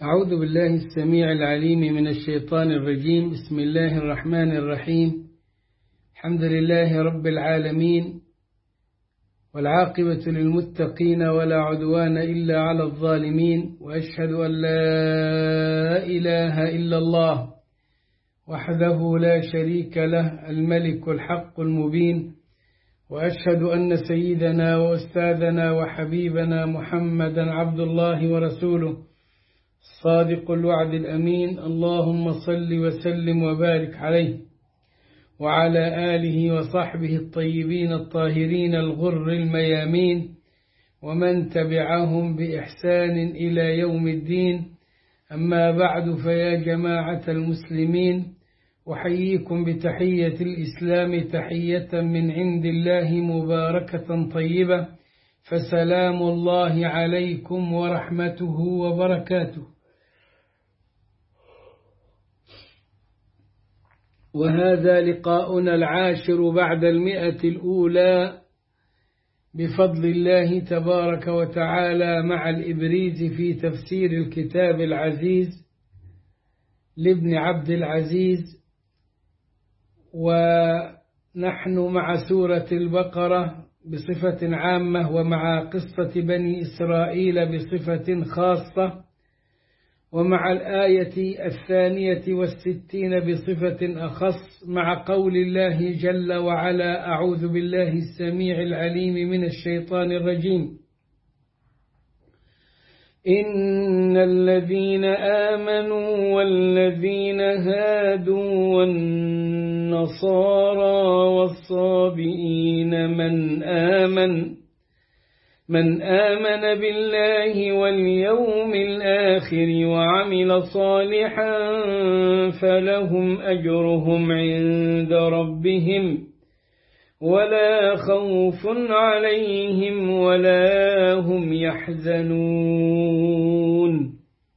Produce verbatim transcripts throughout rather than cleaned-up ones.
أعوذ بالله السميع العليم من الشيطان الرجيم. بسم الله الرحمن الرحيم. الحمد لله رب العالمين، والعاقبة للمتقين ولا عدوان إلا على الظالمين، وأشهد أن لا إله إلا الله وحده لا شريك له الملك الحق المبين، وأشهد أن سيدنا وأستاذنا وحبيبنا محمدا عبد الله ورسوله صادق الوعد الأمين. اللهم صل وسلم وبارك عليه وعلى آله وصحبه الطيبين الطاهرين الغر الميامين، ومن تبعهم بإحسان إلى يوم الدين. أما بعد، فيا جماعة المسلمين، أحييكم بتحية الإسلام، تحية من عند الله مباركة طيبة، فسلام الله عليكم ورحمته وبركاته. وهذا لقاؤنا العاشر بعد المئة الأولى بفضل الله تبارك وتعالى مع الإبريز في تفسير الكتاب العزيز لابن عبد العزيز، ونحن مع سورة البقرة بصفة عامة، ومع قصة بني إسرائيل بصفة خاصة، ومع الآية الثانية والستين بصفة أخص، مع قول الله جل وعلا: أعوذ بالله السميع العليم من الشيطان الرجيم. إن الذين آمنوا والذين هادوا والنصارى والصابئين من آمن من آمن بالله واليوم الآخر وعمل صالحا فلهم أجرهم عند ربهم ولا خوف عليهم ولا هم يحزنون.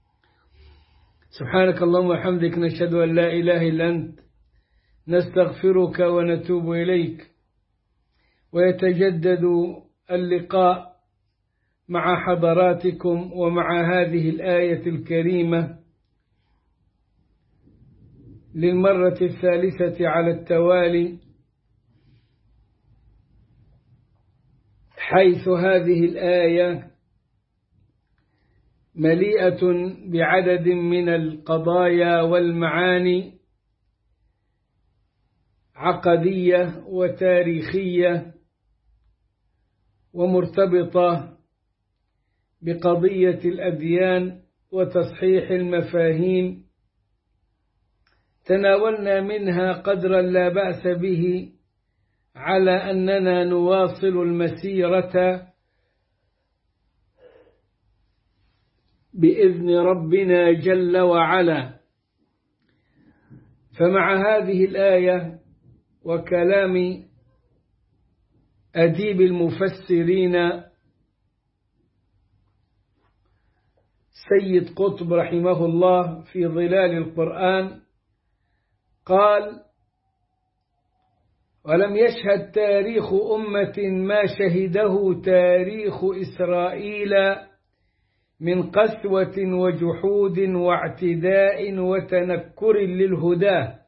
سبحانك اللهم وبحمدك، نشهد أن لا إله إلا أنت، نستغفرك ونتوب إليك. ويتجدد اللقاء مع حضراتكم ومع هذه الآية الكريمة للمرة الثالثة على التوالي، حيث هذه الآية مليئة بعدد من القضايا والمعاني عقدية وتاريخية، ومرتبطة بقضية الأديان وتصحيح المفاهيم. تناولنا منها قدرا لا بأس به على أننا نواصل المسيرة بإذن ربنا جل وعلا. فمع هذه الآية وكلام أديب المفسرين سيد قطب رحمه الله في ظلال القرآن، قال: ولم يشهد تاريخ أمة ما شهده تاريخ إسرائيل من قسوة وجحود واعتداء وتنكر للهداة،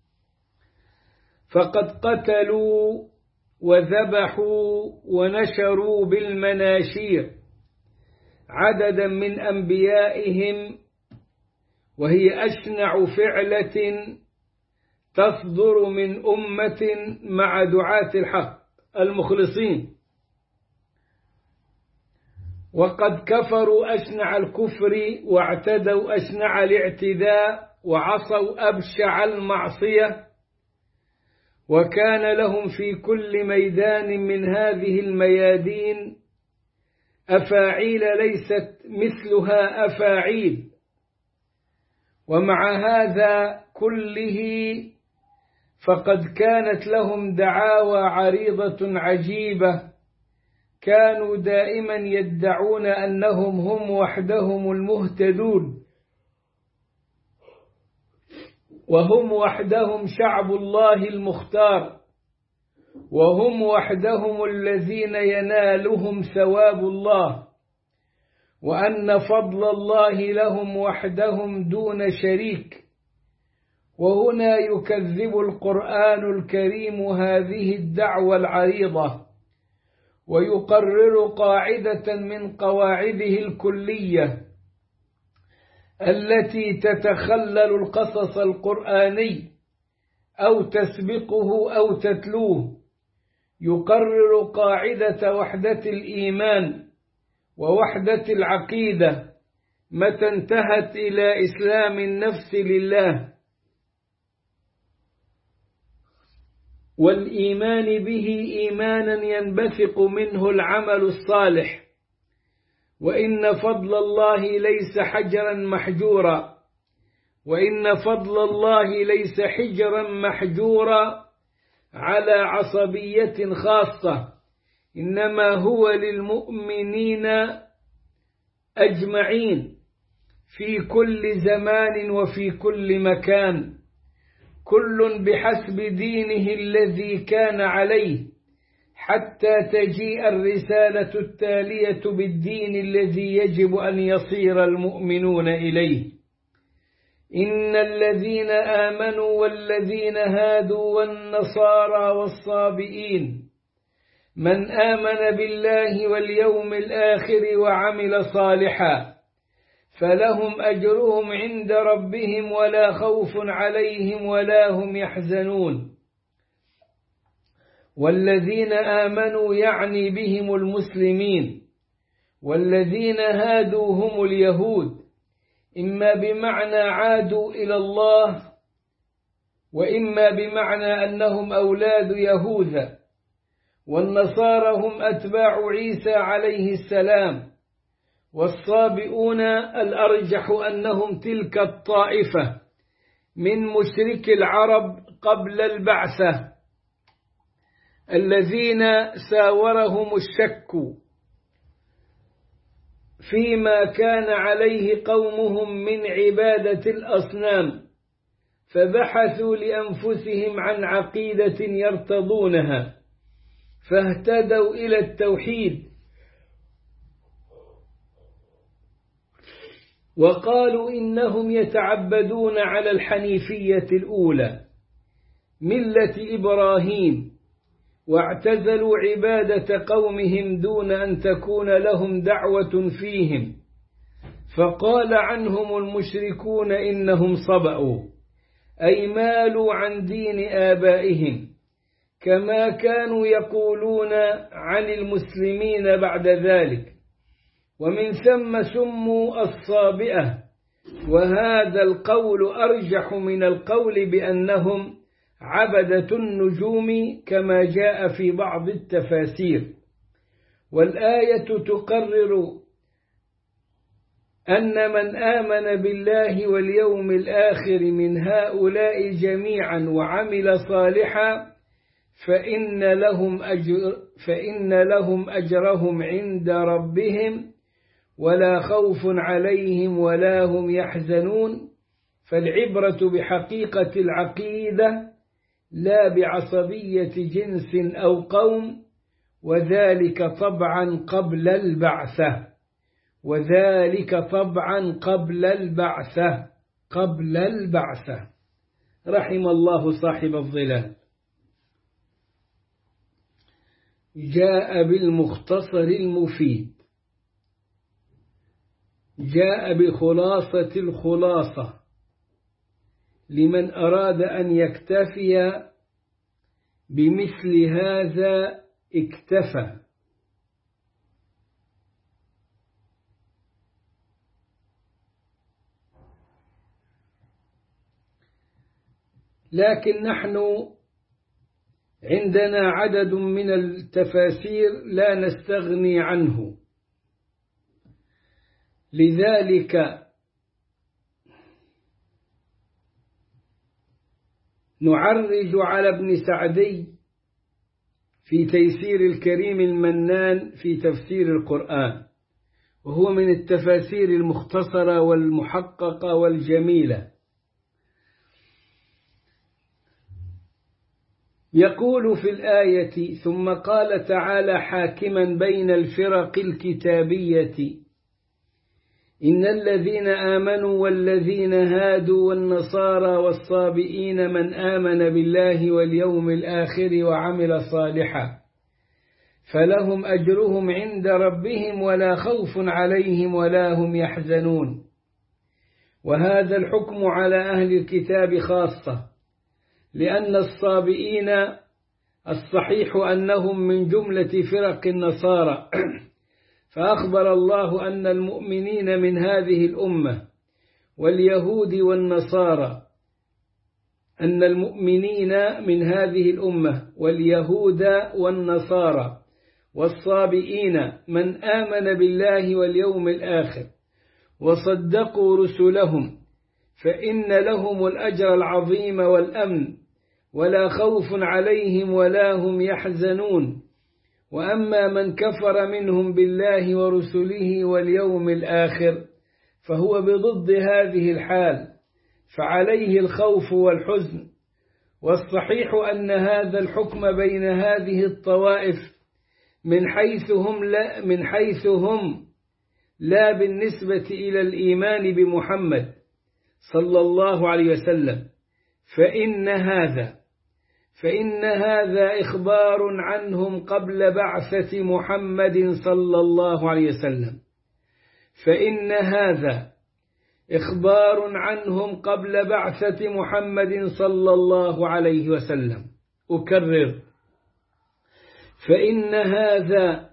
فقد قتلوا وذبحوا ونشروا بالمناشير عددا من أنبيائهم، وهي أشنع فعلة تصدر من أمة مع دعاة الحق المخلصين. وقد كفروا أشنع الكفر واعتدوا أشنع الاعتداء وعصوا أبشع المعصية، وكان لهم في كل ميدان من هذه الميادين أفاعيل ليست مثلها أفاعيل. ومع هذا كله فقد كانت لهم دعاوى عريضة عجيبة، كانوا دائما يدعون أنهم هم وحدهم المهتدون، وهم وحدهم شعب الله المختار، وهم وحدهم الذين ينالهم ثواب الله، وأن فضل الله لهم وحدهم دون شريك. وهنا يكذب القرآن الكريم هذه الدعوة العريضة، ويقرر قاعدة من قواعده الكلية التي تتخلل القصص القرآني أو تسبقه أو تتلوه. يقرر قاعدة وحدة الإيمان ووحدة العقيدة متى انتهت إلى إسلام النفس لله والإيمان به إيمانا ينبثق منه العمل الصالح. وإن فضل الله ليس حجرا محجورا، وإن فضل الله ليس حجرا محجورا على عصبية خاصة، إنما هو للمؤمنين أجمعين في كل زمان وفي كل مكان، كل بحسب دينه الذي كان عليه، حتى تجيء الرسالة التالية بالدين الذي يجب أن يصير المؤمنون إليه. إن الذين آمنوا والذين هادوا والنصارى والصابئين من آمن بالله واليوم الآخر وعمل صالحا فلهم أجرهم عند ربهم ولا خوف عليهم ولا هم يحزنون. والذين آمنوا يعني بهم المسلمين، والذين هادوا هم اليهود، إما بمعنى عادوا إلى الله، وإما بمعنى أنهم أولاد يهوذا. والنصارى هم أتباع عيسى عليه السلام. والصابئون الأرجح أنهم تلك الطائفة من مشرك العرب قبل البعثة الذين ساورهم الشك فيما كان عليه قومهم من عبادة الأصنام، فبحثوا لأنفسهم عن عقيدة يرتضونها فاهتدوا إلى التوحيد، وقالوا إنهم يتعبدون على الحنيفية الأولى ملة إبراهيم، واعتزلوا عبادة قومهم دون أن تكون لهم دعوة فيهم. فقال عنهم المشركون إنهم صبأوا، أي مالوا عن دين آبائهم، كما كانوا يقولون عن المسلمين بعد ذلك، ومن ثم سموا الصابئة. وهذا القول أرجح من القول بأنهم عبدة النجوم كما جاء في بعض التفاسير. والآية تقرر أن من آمن بالله واليوم الآخر من هؤلاء جميعا وعمل صالحا فإن لهم أجر فإن لهم أجرهم عند ربهم ولا خوف عليهم ولا هم يحزنون. فالعبرة بحقيقة العقيدة لا بعصبية جنس أو قوم، وذلك طبعا قبل البعثة وذلك طبعا قبل البعثة قبل البعثة رحم الله صاحب الظلال. جاء بالمختصر المفيد، جاء بخلاصة الخلاصة لمن أراد أن يكتفي بمثل هذا اكتفى. لكن نحن عندنا عدد من التفاسير لا نستغني عنه، لذلك نعرج على ابن سعدي في تيسير الكريم المنان في تفسير القرآن، وهو من التفاسير المختصرة والمحققة والجميلة. يقول في الآية: ثم قال تعالى حاكما بين الفرق الكتابية إن الذين آمنوا والذين هادوا والنصارى والصابئين من آمن بالله واليوم الآخر وعمل صالحا فلهم أجرهم عند ربهم ولا خوف عليهم ولا هم يحزنون. وهذا الحكم على أهل الكتاب خاصة، لأن الصابئين الصحيح أنهم من جملة فرق النصارى، فأخبر الله أن المؤمنين من هذه الأمة واليهود والنصارى أن المؤمنين من هذه الأمة واليهود والنصارى والصابئين من آمن بالله واليوم الآخر وصدقوا رسلهم فإن لهم الأجر العظيم والأمن ولا خوف عليهم ولا هم يحزنون. وأما من كفر منهم بالله ورسله واليوم الآخر فهو بضد هذه الحال، فعليه الخوف والحزن. والصحيح أن هذا الحكم بين هذه الطوائف من حيث هم لا, من حيث هم لا بالنسبة إلى الإيمان بمحمد صلى الله عليه وسلم، فإن هذا فإن هذا إخبار عنهم قبل بعثة محمد صلى الله عليه وسلم فإن هذا إخبار عنهم قبل بعثة محمد صلى الله عليه وسلم. أكرر، فإن هذا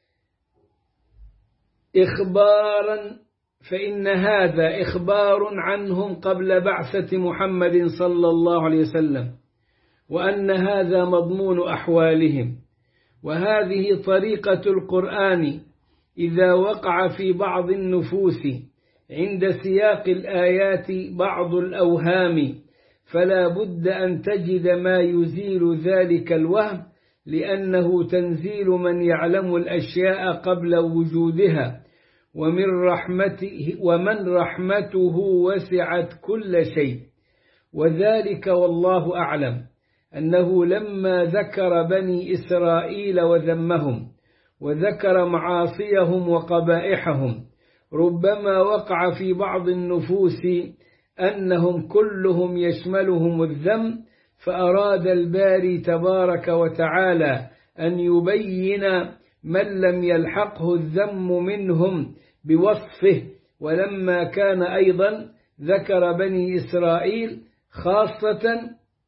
إخبارا فإن هذا إخبار عنهم قبل بعثة محمد صلى الله عليه وسلم، وأن هذا مضمون أحوالهم. وهذه طريقة القرآن إذا وقع في بعض النفوس عند سياق الآيات بعض الأوهام فلا بد أن تجد ما يزيل ذلك الوهم، لأنه تنزيل من يعلم الأشياء قبل وجودها، ومن رحمته ومن رحمته وسعت كل شيء. وذلك والله أعلم أنه لما ذكر بني إسرائيل وذمهم وذكر معاصيهم وقبائحهم ربما وقع في بعض النفوس أنهم كلهم يشملهم الذم، فأراد الباري تبارك وتعالى أن يبين من لم يلحقه الذم منهم بوصفه. ولما كان أيضا ذكر بني إسرائيل خاصة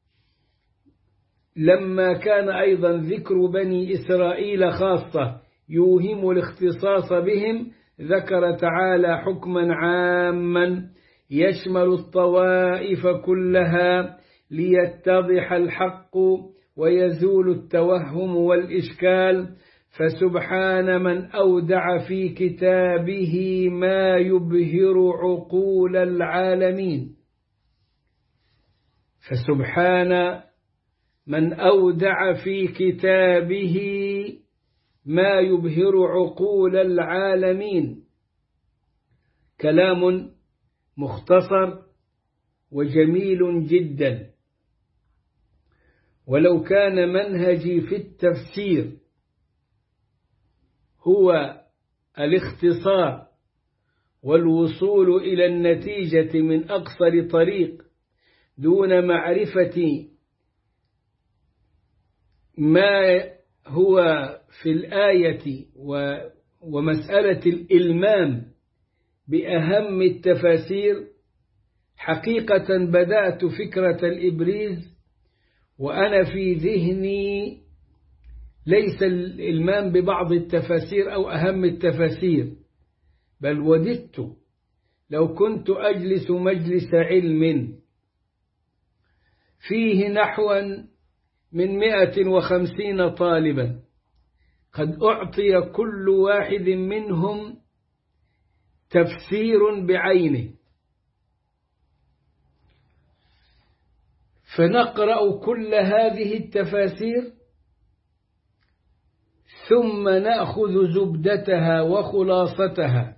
لما كان أيضا ذكر بني إسرائيل خاصة يوهم الاختصاص بهم ذكر تعالى حكما عاما يشمل الطوائف كلها ليتضح الحق ويزول التوهم والإشكال. فسبحان من أودع في كتابه ما يبهر عقول العالمين فسبحان من أودع في كتابه ما يبهر عقول العالمين. كلام مختصر وجميل جدا. ولو كان منهجي في التفسير هو الاختصار والوصول إلى النتيجة من أقصر طريق دون معرفة ما هو في الآية ومسألة الإلمام بأهم التفاسير، حقيقة بدأت فكرة الإبريز وأنا في ذهني ليس الإلمام ببعض التفاسير أو أهم التفاسير، بل وددت لو كنت أجلس مجلس علم فيه نحوا من مئة وخمسين طالبا قد أعطي كل واحد منهم تفسير بعينه، فنقرأ كل هذه التفاسير ثم نأخذ زبدتها وخلاصتها،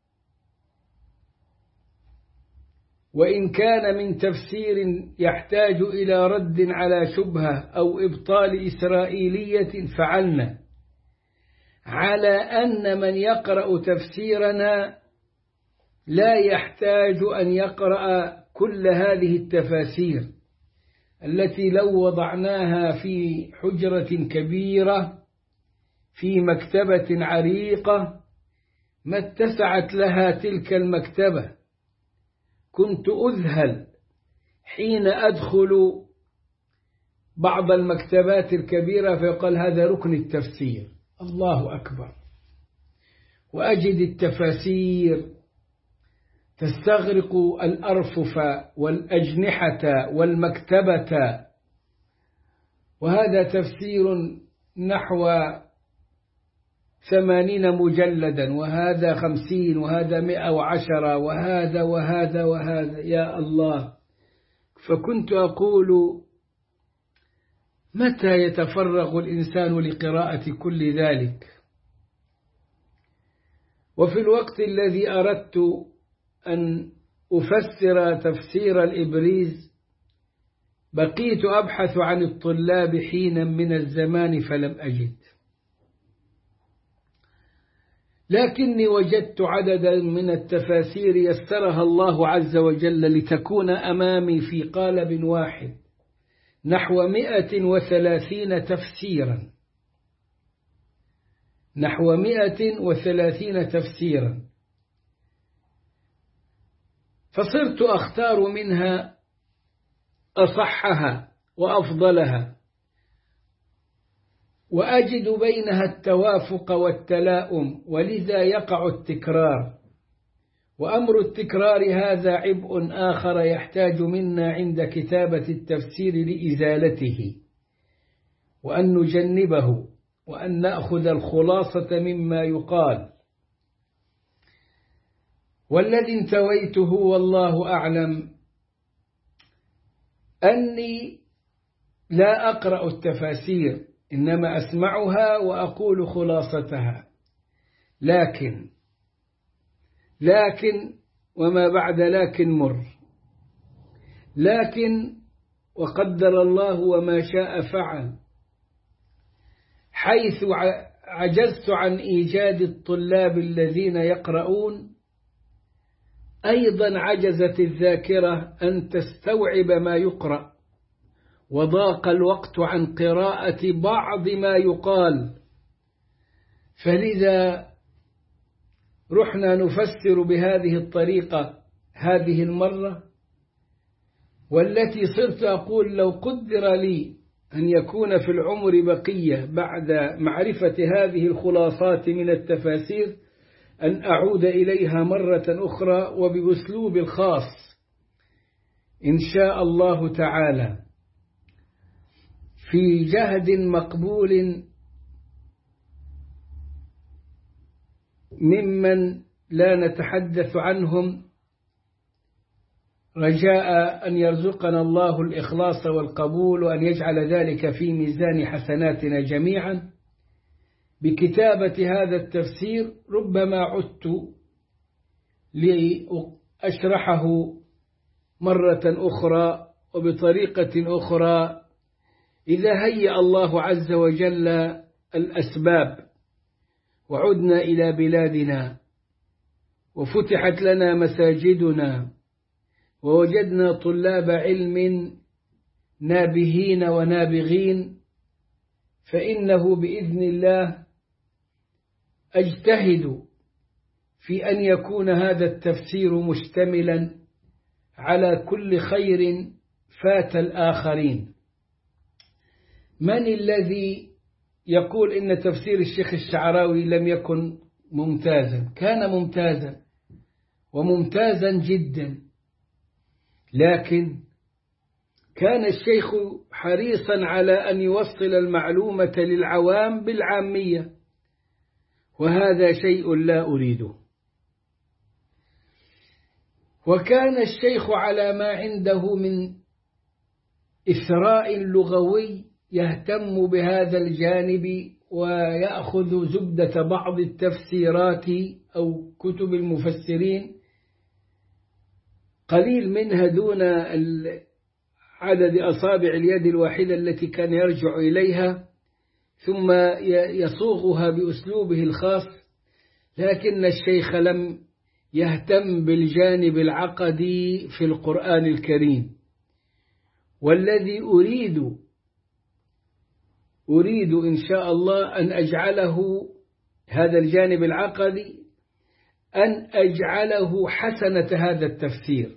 وإن كان من تفسير يحتاج إلى رد على شبهة أو إبطال إسرائيلية فعلنا، على أن من يقرأ تفسيرنا لا يحتاج أن يقرأ كل هذه التفاسير التي لو وضعناها في حجرة كبيرة في مكتبة عريقة ما اتسعت لها تلك المكتبة. كنت أذهل حين أدخل بعض المكتبات الكبيرة فيقال هذا ركن التفسير، الله أكبر، وأجد التفاسير تستغرق الأرفف والأجنحة والمكتبة، وهذا تفسير نحو ثمانين مجلدا، وهذا خمسين، وهذا مئة وعشرة، وهذا وهذا وهذا، يا الله. فكنت أقول متى يتفرغ الإنسان لقراءة كل ذلك؟ وفي الوقت الذي أردت أن أفسر تفسير الإبريز بقيت أبحث عن الطلاب حينا من الزمان فلم أجد، لكني وجدت عددا من التفاسير يسرها الله عز وجل لتكون أمامي في قالب واحد، نحو مئة وثلاثين تفسيرا، نحو مئة وثلاثين تفسيرا، فصرت أختار منها أصحها وأفضلها، وأجد بينها التوافق والتلاؤم، ولذا يقع التكرار. وأمر التكرار هذا عبء آخر يحتاج منا عند كتابة التفسير لإزالته، وأن نجنبه، وأن نأخذ الخلاصة مما يقال. والذي انتويته والله أعلم أني لا أقرأ التفاسير، إنما أسمعها وأقول خلاصتها، لكن لكن وما بعد لكن مر، لكن وقدر الله وما شاء فعل، حيث عجزت عن إيجاد الطلاب الذين يقرؤون، أيضا عجزت الذاكرة أن تستوعب ما يقرأ، وضاق الوقت عن قراءة بعض ما يقال، فلذا رحنا نفسر بهذه الطريقة هذه المرة، والتي صرت أقول لو قدر لي أن يكون في العمر بقية بعد معرفة هذه الخلاصات من التفاسير أن أعود إليها مرة أخرى وبأسلوب الخاص إن شاء الله تعالى، في جهد مقبول ممن لا نتحدث عنهم، رجاء أن يرزقنا الله الإخلاص والقبول، وأن يجعل ذلك في ميزان حسناتنا جميعا بكتابة هذا التفسير. ربما عدت لأشرحه مرة أخرى وبطريقة أخرى إذا هيأ الله عز وجل الأسباب، وعدنا إلى بلادنا، وفتحت لنا مساجدنا، ووجدنا طلاب علم نابهين ونابغين، فإنه بإذن الله أجتهد في أن يكون هذا التفسير مشتملا على كل خير فات الآخرين. من الذي يقول إن تفسير الشيخ الشعراوي لم يكن ممتازا؟ كان ممتازا وممتازا جدا، لكن كان الشيخ حريصا على أن يوصل المعلومة للعوام بالعامية، وهذا شيء لا أريده. وكان الشيخ على ما عنده من إثراء لغوي يهتم بهذا الجانب، ويأخذ زبدة بعض التفسيرات أو كتب المفسرين قليل منها دون عدد أصابع اليد الواحدة التي كان يرجع إليها، ثم يصوغها بأسلوبه الخاص. لكن الشيخ لم يهتم بالجانب العقدي في القرآن الكريم. والذي أريد أريد إن شاء الله أن أجعله هذا الجانب العقدي، أن أجعله حسنة هذا التفسير.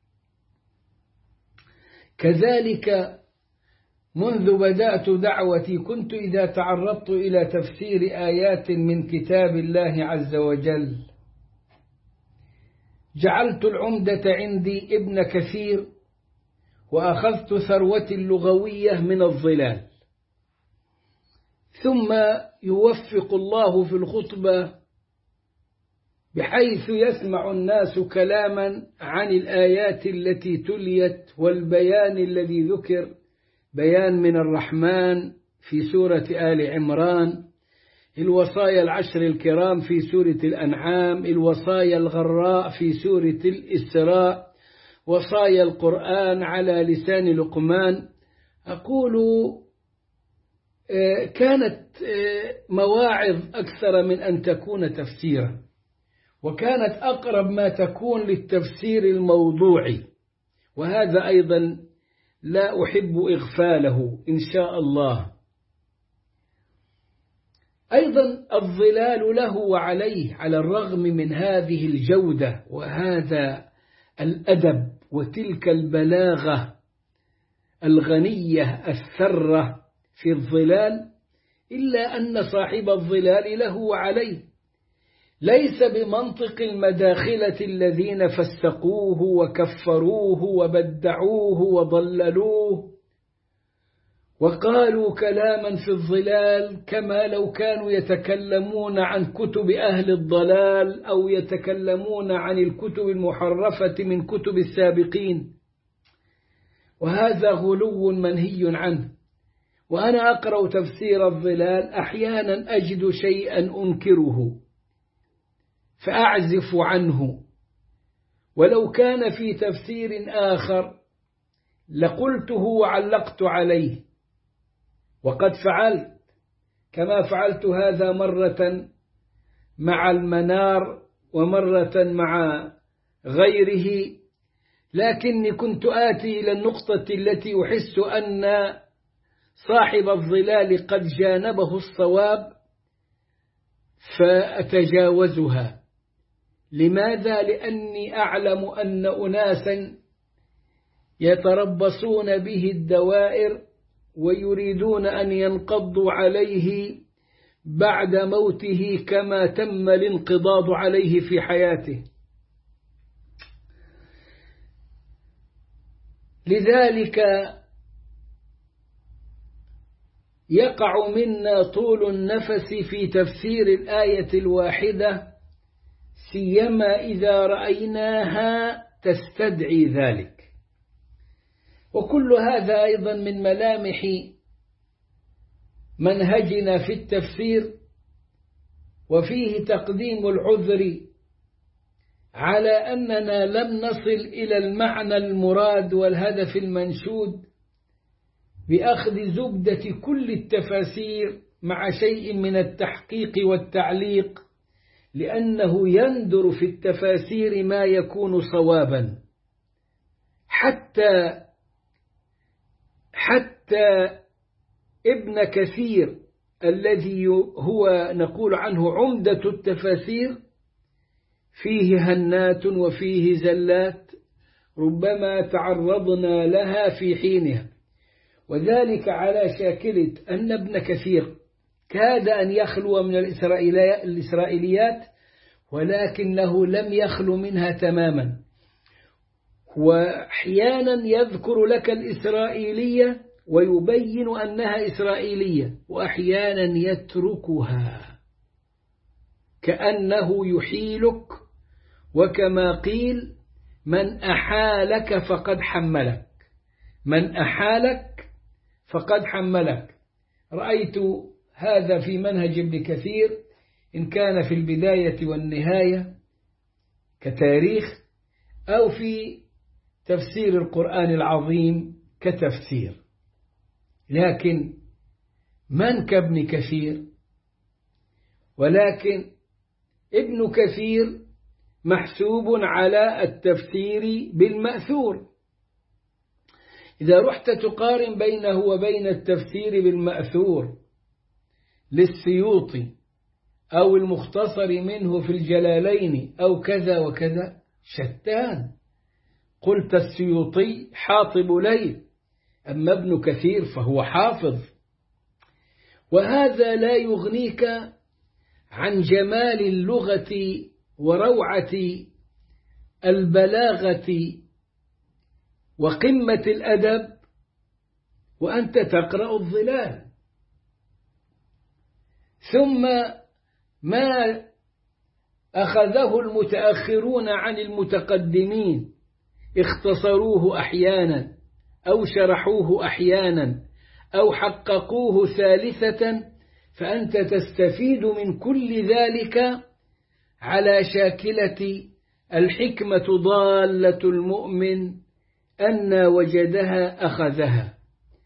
كذلك منذ بدأت دعوتي كنت إذا تعرضت إلى تفسير آيات من كتاب الله عز وجل جعلت العمدة عندي ابن كثير، وأخذت ثروتي اللغوية من الظلال. ثم يوفق الله في الخطبة بحيث يسمع الناس كلاما عن الآيات التي تليت والبيان الذي ذكر، بيان من الرحمن في سورة آل عمران، الوصايا العشر الكرام في سورة الأنعام، الوصايا الغراء في سورة الإسراء، وصايا القرآن على لسان لقمان. أقول كانت مواعظ أكثر من أن تكون تفسيرا، وكانت أقرب ما تكون للتفسير الموضوعي، وهذا أيضا لا أحب إغفاله إن شاء الله. أيضا الظلال له وعليه، على الرغم من هذه الجودة وهذا الأدب وتلك البلاغة الغنية الثرة في الظلال، إلا أن صاحب الظلال له وعليه، ليس بمنطق المداخلة الذين فسقوه وكفروه وبدعوه وضللوه وقالوا كلاما في الظلال كما لو كانوا يتكلمون عن كتب أهل الضلال أو يتكلمون عن الكتب المحرفة من كتب السابقين، وهذا غلو منهي عنه. وأنا أقرأ تفسير الظلال أحيانا أجد شيئا أنكره فأعزف عنه، ولو كان في تفسير آخر لقلته وعلقت عليه، وقد فعلت كما فعلت هذا مرة مع المنار ومرة مع غيره، لكني كنت آتي إلى النقطة التي أحس أن صاحب الظلال قد جانبه الصواب فأتجاوزها. لماذا؟ لأني أعلم أن أناسا يتربصون به الدوائر ويريدون أن ينقضوا عليه بعد موته كما تم الانقضاض عليه في حياته. لذلك يقع منا طول النفس في تفسير الآية الواحدة، سيما إذا رأيناها تستدعي ذلك. وكل هذا أيضا من ملامح منهجنا في التفسير، وفيه تقديم العذر على أننا لم نصل إلى المعنى المراد والهدف المنشود بأخذ زبدة كل التفاسير مع شيء من التحقيق والتعليق، لأنه يندر في التفاسير ما يكون صوابا. حتى حتى ابن كثير الذي هو نقول عنه عمدة التفاسير فيه هنات وفيه زلات ربما تعرضنا لها في حينها، وذلك على شاكلة أن ابن كثير كاد أن يخلو من الإسرائيليات ولكنه لم يخلو منها تماما، وأحيانا يذكر لك الإسرائيلية ويبين أنها إسرائيلية، وأحيانا يتركها كأنه يحيلك، وكما قيل من أحالك فقد حملك، من أحالك فقد حملك. رأيت هذا في منهج ابن كثير إن كان في البداية والنهاية كتاريخ، أو في تفسير القرآن العظيم كتفسير. لكن من كابن كثير؟ ولكن ابن كثير محسوب على التفسير بالمأثور. إذا رحت تقارن بينه وبين التفسير بالمأثور للسيوطي أو المختصر منه في الجلالين أو كذا وكذا شتان. قلت السيوطي حاطب ليل، أما ابن كثير فهو حافظ. وهذا لا يغنيك عن جمال اللغة وروعة البلاغة وقمة الأدب وأنت تقرأ الظلال. ثم ما أخذه المتأخرون عن المتقدمين اختصروه أحيانا أو شرحوه أحيانا أو حققوه ثالثة، فأنت تستفيد من كل ذلك على شاكلة الحكمة ضالة المؤمن أن وجدها أخذها.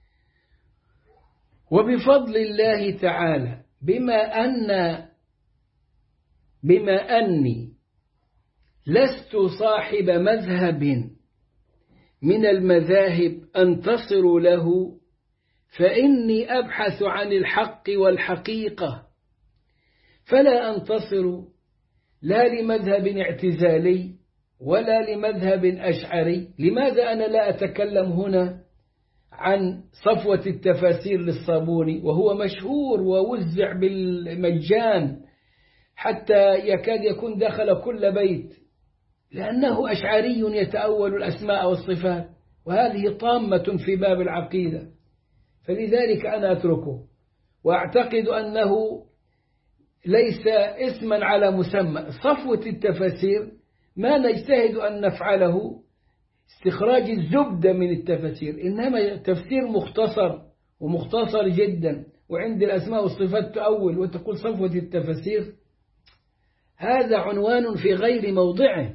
وبفضل الله تعالى بما أن بما أني لست صاحب مذهب من المذاهب أنتصر له، فإني أبحث عن الحق والحقيقة، فلا أنتصر لا لمذهب اعتزالي ولا لمذهب أشعري. لماذا أنا لا أتكلم هنا عن صفوة التفاسير للصابوني وهو مشهور ووزع بالمجان حتى يكاد يكون دخل كل بيت، لأنه أشعري يتأول الأسماء والصفات، وهذه طامة في باب العقيدة، فلذلك أنا أتركه وأعتقد أنه ليس اسما على مسمى. صفوة التفاسير ما نجتهد أن نفعله استخراج الزبدة من التفاسير، إنما تفسير مختصر ومختصر جدا، وعند الأسماء والصفات تأول وتقول صفوة التفاسير، هذا عنوان في غير موضعه.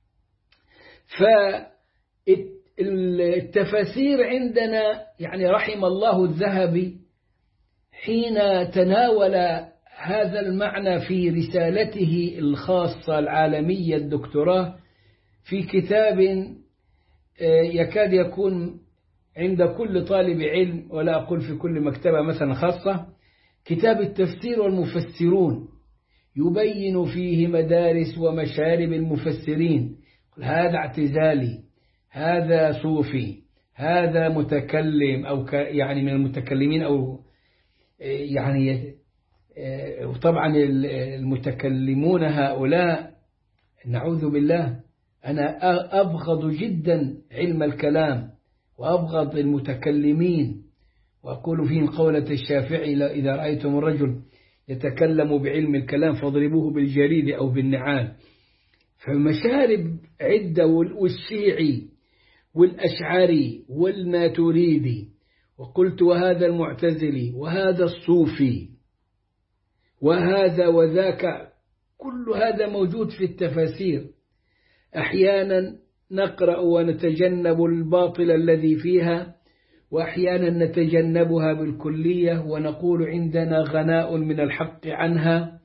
فالتفاسير عندنا يعني رحم الله الذهبي حين تناول هذا المعنى في رسالته الخاصة العالمية الدكتوراه في كتاب يكاد يكون عند كل طالب علم، ولا أقول في كل مكتبة مثلا خاصة، كتاب التفسير والمفسرون، يبين فيه مدارس ومشارب المفسرين. هذا اعتزالي، هذا صوفي، هذا متكلم أو يعني من المتكلمين، أو يعني وطبعا المتكلمون هؤلاء نعوذ بالله، أنا أبغض جدا علم الكلام وأبغض المتكلمين، وأقول فيهم قولة الشافعي: إذا رأيتم الرجل يتكلم بعلم الكلام فاضربوه بالجريد أو بالنعال. فمشارب عدة، والشيعي والأشعري والماتريدي، وقلت وهذا المعتزلي وهذا الصوفي وهذا وذاك، كل هذا موجود في التفاسير. أحيانا نقرأ ونتجنب الباطل الذي فيها، وأحيانا نتجنبها بالكلية ونقول عندنا غناء من الحق عنها.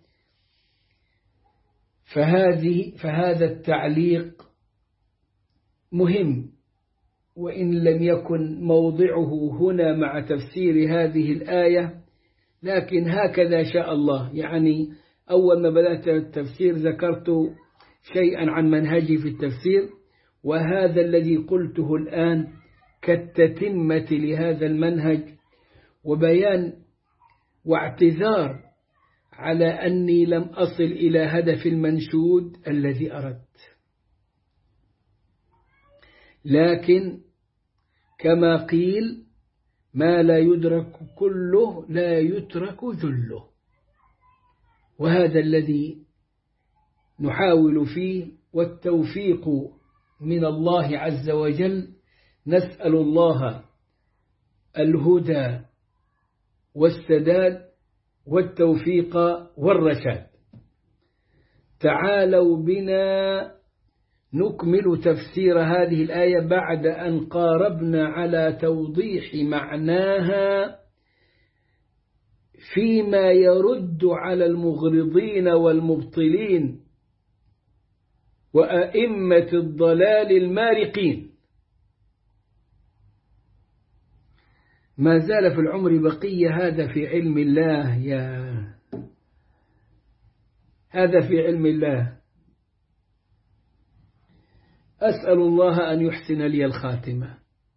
فهذه فهذا التعليق مهم، وإن لم يكن موضعه هنا مع تفسير هذه الآية، لكن هكذا شاء الله. يعني أول ما بدأت التفسير ذكرت شيئا عن منهجي في التفسير، وهذا الذي قلته الآن كالتتمة لهذا المنهج، وبيان واعتذار على أني لم أصل إلى هدف المنشود الذي أردت. لكن كما قيل: ما لا يدرك كله لا يترك ذله، وهذا الذي نحاول فيه، والتوفيق من الله عز وجل. نسأل الله الهدى والسداد والتوفيق والرشاد. تعالوا بنا نكمل تفسير هذه الآية بعد أن قاربنا على توضيح معناها فيما يرد على المغرضين والمبطلين وأئمة الضلال المارقين. ما زال في العمر بقية، هذا في علم الله، يا هذا في علم الله. أسأل الله أن يحسن لي الخاتمة.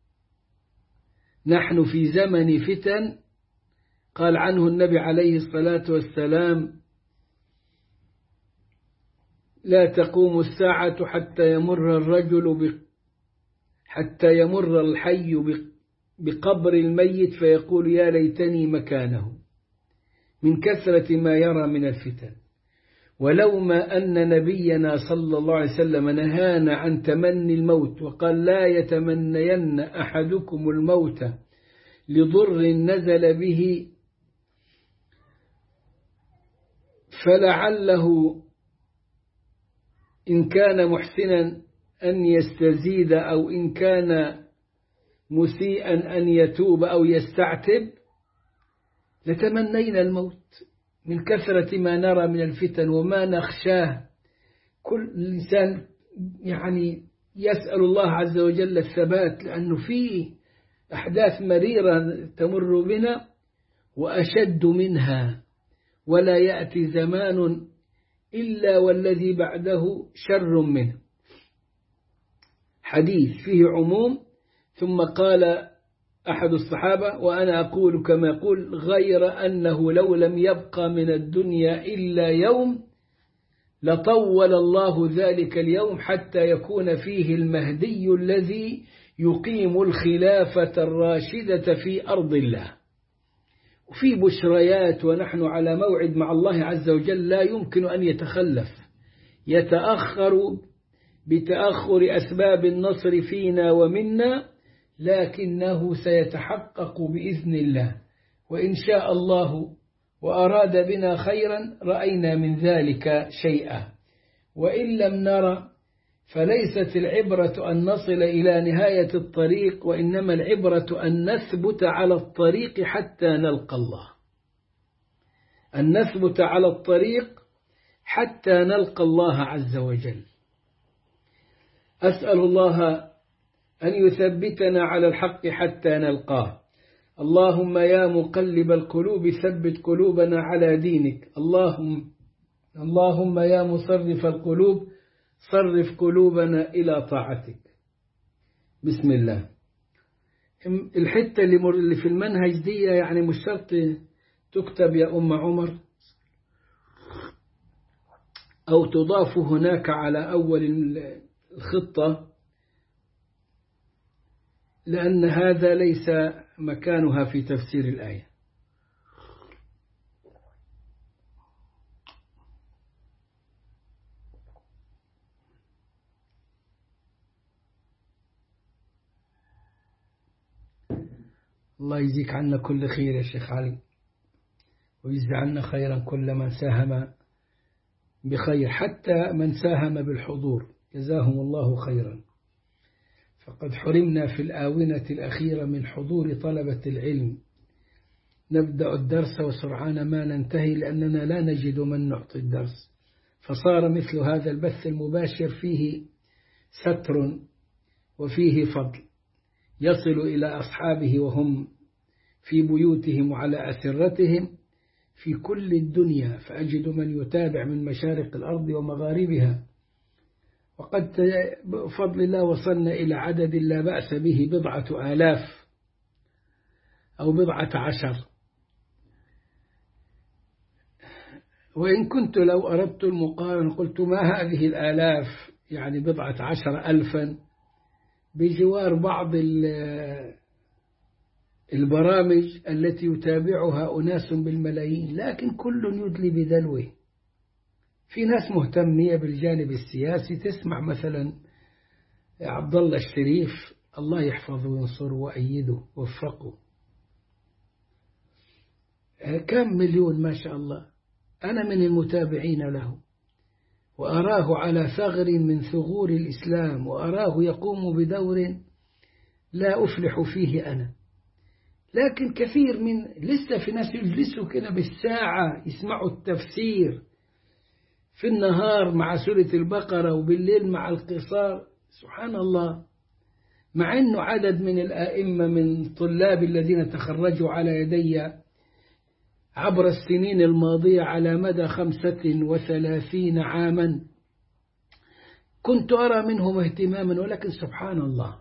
نحن في زمن فتن قال عنه النبي عليه الصلاة والسلام: لا تقوم الساعة حتى يمر الرجل حتى يمر الحي بقبر الميت فيقول يا ليتني مكانه، من كثرة ما يرى من الفتن. ولوما أن نبينا صلى الله عليه وسلم نهانا عن تمني الموت وقال لا يتمنين أحدكم الموت لضر نزل به فلعله إن كان محسنا أن يستزيد أو إن كان مسيئا أن يتوب أو يستعتب، لتمنينا الموت من كثرة ما نرى من الفتن وما نخشاه. كل إنسان يعني يسأل الله عز وجل الثبات، لأنه فيه أحداث مريرة تمر بنا وأشد منها، ولا يأتي زمان إلا والذي بعده شر منه. حديث فيه عموم، ثم قال أحد الصحابة وأنا أقول كما يقول غير أنه لو لم يبقى من الدنيا إلا يوم لطول الله ذلك اليوم حتى يكون فيه المهدي الذي يقيم الخلافة الراشدة في أرض الله. وفي بشريات ونحن على موعد مع الله عز وجل لا يمكن أن يتخلف، يتأخر بتأخر أسباب النصر فينا ومنا، لكنه سيتحقق بإذن الله، وإن شاء الله وأراد بنا خيرا رأينا من ذلك شيئا، وإن لم نرى فليست العبرة أن نصل إلى نهاية الطريق، وإنما العبرة أن نثبت على الطريق حتى نلقى الله، أن نثبت على الطريق حتى نلقى الله عز وجل. أسأل الله أن يثبتنا على الحق حتى نلقاه. اللهم يا مقلب القلوب ثبت قلوبنا على دينك. اللهم اللهم يا مصرف القلوب صرف قلوبنا إلى طاعتك. بسم الله. الحتة اللي في المنهج دي يعني مش شرط تكتب يا أم عمر أو تضاف هناك على أول الخطة، لأن هذا ليس مكانها في تفسير الآية. الله يجزيك عنا كل خير يا شيخ علي، ويجزي عنا خيرا كل من ساهم بخير، حتى من ساهم بالحضور جزاهم الله خيرا. فقد حرمنا في الآونة الأخيرة من حضور طلبة العلم. نبدأ الدرس وسرعان ما ننتهي لأننا لا نجد من نعطي الدرس، فصار مثل هذا البث المباشر فيه ستر وفيه فضل يصل إلى أصحابه وهم في بيوتهم وعلى أسرتهم في كل الدنيا، فأجد من يتابع من مشارق الأرض ومغاربها. وقد بفضل الله وصلنا إلى عدد لا بأس به، بضعة آلاف أو بضعة عشر. وإن كنت لو أردت المقارنة قلت ما هذه الآلاف، يعني بضعة عشر ألفا بجوار بعض البرامج التي يتابعها أناس بالملايين، لكن كل يدلي بدلوه. في ناس مهتمية بالجانب السياسي، تسمع مثلا عبد الله الشريف الله يحفظه وينصره وأيده ووفقه، كم مليون ما شاء الله. أنا من المتابعين له، وأراه على ثغر من ثغور الإسلام، وأراه يقوم بدور لا أفلح فيه أنا. لكن كثير من لسه في ناس يجلسوا كده بالساعة يسمعوا التفسير في النهار مع سورة البقرة وبالليل مع القصار. سبحان الله. مع أنه عدد من الآئمة من طلاب الذين تخرجوا على يدي عبر السنين الماضية على مدى خمسة وثلاثين عاما كنت أرى منهم اهتماما، ولكن سبحان الله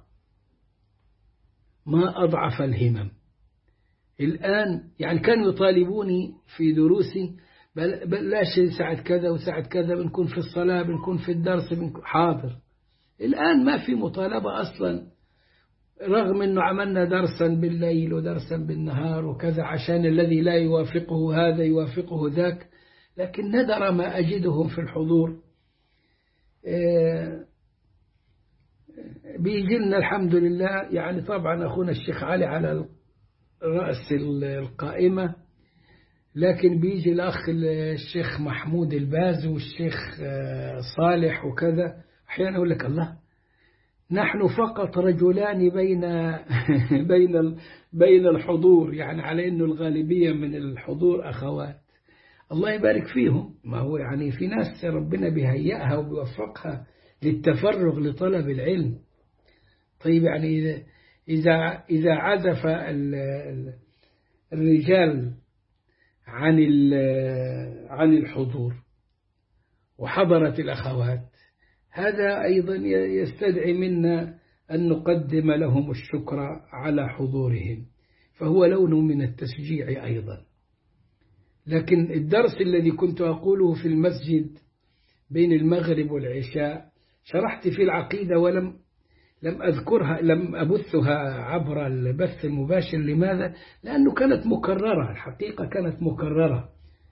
ما أضعف الهمم. الآن يعني كانوا يطالبوني في دروسي بل بلاش ساعة كذا وساعة كذا، بنكون في الصلاة، بنكون في الدرس، بنكون حاضر. الآن ما في مطالبة أصلا، رغم أنه عملنا درسا بالليل ودرسا بالنهار وكذا عشان الذي لا يوافقه هذا يوافقه ذاك، لكن ندر ما أجدهم في الحضور. بيجي لنا الحمد لله، يعني طبعا أخونا الشيخ علي على رأس القائمة، لكن بيجي الأخ الشيخ محمود الباز والشيخ صالح وكذا. أحيانا أقول لك الله، نحن فقط رجلان بين بين بين الحضور، يعني على إنه الغالبية من الحضور أخوات. الله يبارك فيهم. ما هو يعني في ناس ربنا بيهيئها وبيوفقها للتفرغ لطلب العلم. طيب يعني إذا إذا عزف الرجال عن عن الحضور وحضرت الأخوات، هذا أيضا يستدعي منا أن نقدم لهم الشكر على حضورهم، فهو لون من التشجيع أيضا. لكن الدرس الذي كنت أقوله في المسجد بين المغرب والعشاء شرحت في العقيدة ولم لم أذكرها، لم أبثها عبر البث المباشر. لماذا؟ لأنه كانت مكررة، الحقيقة كانت مكررة.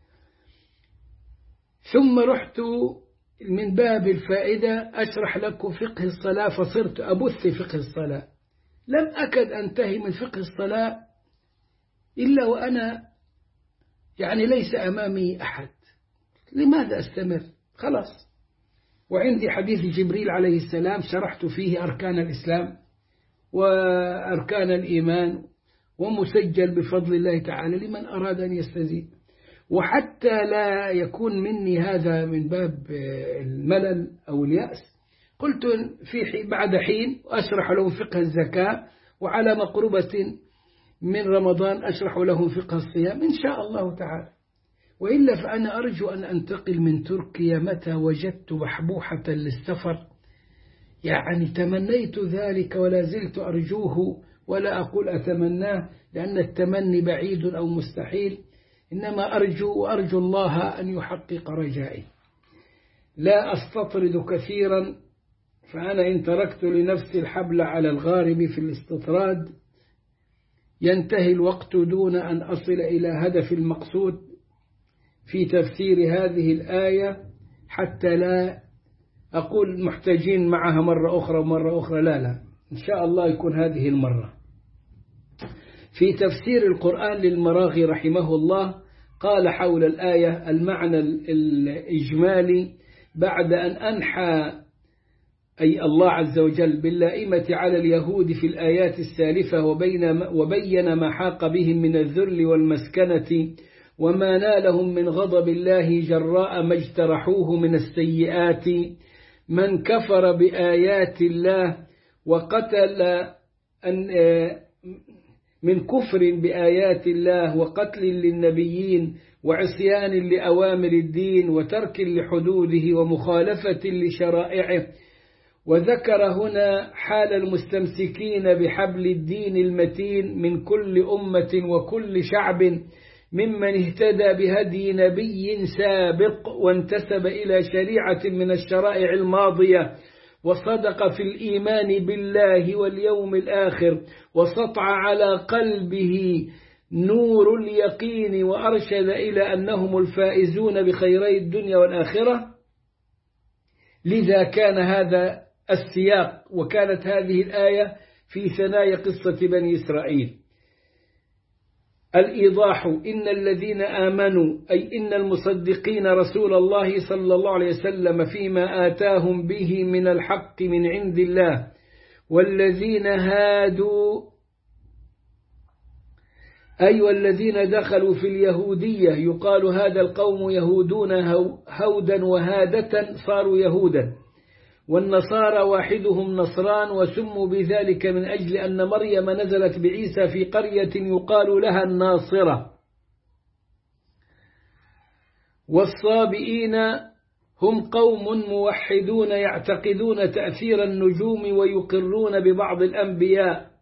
ثم رحت من باب الفائدة أشرح لكم فقه الصلاة، فصرت أبث فقه الصلاة. لم أكد أنتهي من فقه الصلاة إلا وأنا يعني ليس أمامي أحد. لماذا أستمر؟ خلاص. وعندي حديث جبريل عليه السلام شرحت فيه أركان الإسلام وأركان الإيمان، ومسجل بفضل الله تعالى لمن أراد أن يستزيد. وحتى لا يكون مني هذا من باب الملل أو اليأس، قلت في بعد حين أشرح لهم فقه الزكاة، وعلى مقربة من رمضان أشرح لهم فقه الصيام إن شاء الله تعالى. وإلا فأنا أرجو أن أنتقل من تركيا متى وجدت بحبوحة للسفر. يعني تمنيت ذلك ولا زلت أرجوه، ولا أقول أتمناه لأن التمني بعيد أو مستحيل، إنما أرجو وأرجو الله أن يحقق رجائي. لا أستطرد كثيرا، فأنا إن تركت لنفسي الحبل على الغارب في الاستطراد ينتهي الوقت دون أن أصل إلى هدف المقصود في تفسير هذه الآية، حتى لا أقول محتاجين معها مرة أخرى ومرة أخرى. لا لا، إن شاء الله يكون هذه المرة. في تفسير القرآن للمراغي رحمه الله قال حول الآية المعنى الإجمالي بعد أن أنحى أي الله عز وجل باللائمة على اليهود في الآيات السالفة، وبين وبين ما حاق بهم من الذل والمسكنة وما نالهم من غضب الله جراء ما اجترحوه من السيئات. من كفر بآيات الله وقتل أن من كفر بآيات الله وقتل للنبيين وعصيان لأوامر الدين وترك لحدوده ومخالفة لشرائعه. وذكر هنا حال المستمسكين بحبل الدين المتين من كل أمة وكل شعب ممن اهتدى بهدي نبي سابق وانتسب إلى شريعة من الشرائع الماضية، وصدق في الإيمان بالله واليوم الآخر، وسطع على قلبه نور اليقين، وأرشد إلى أنهم الفائزون بخيري الدنيا والآخرة. لذا كان هذا السياق، وكانت هذه الآية في ثنايا قصة بني إسرائيل. الإيضاح: إن الذين آمنوا أي إن المصدقين رسول الله صلى الله عليه وسلم فيما آتاهم به من الحق من عند الله، والذين هادوا أي والذين دخلوا في اليهودية يقال هذا القوم يهودون هودا وهادة صاروا يهودا، والنصارى واحدهم نصران، وسموا بذلك من أجل أن مريم نزلت بعيسى في قرية يقال لها الناصرة. والصابئين هم قوم موحدون يعتقدون تأثير النجوم ويقرون ببعض الأنبياء.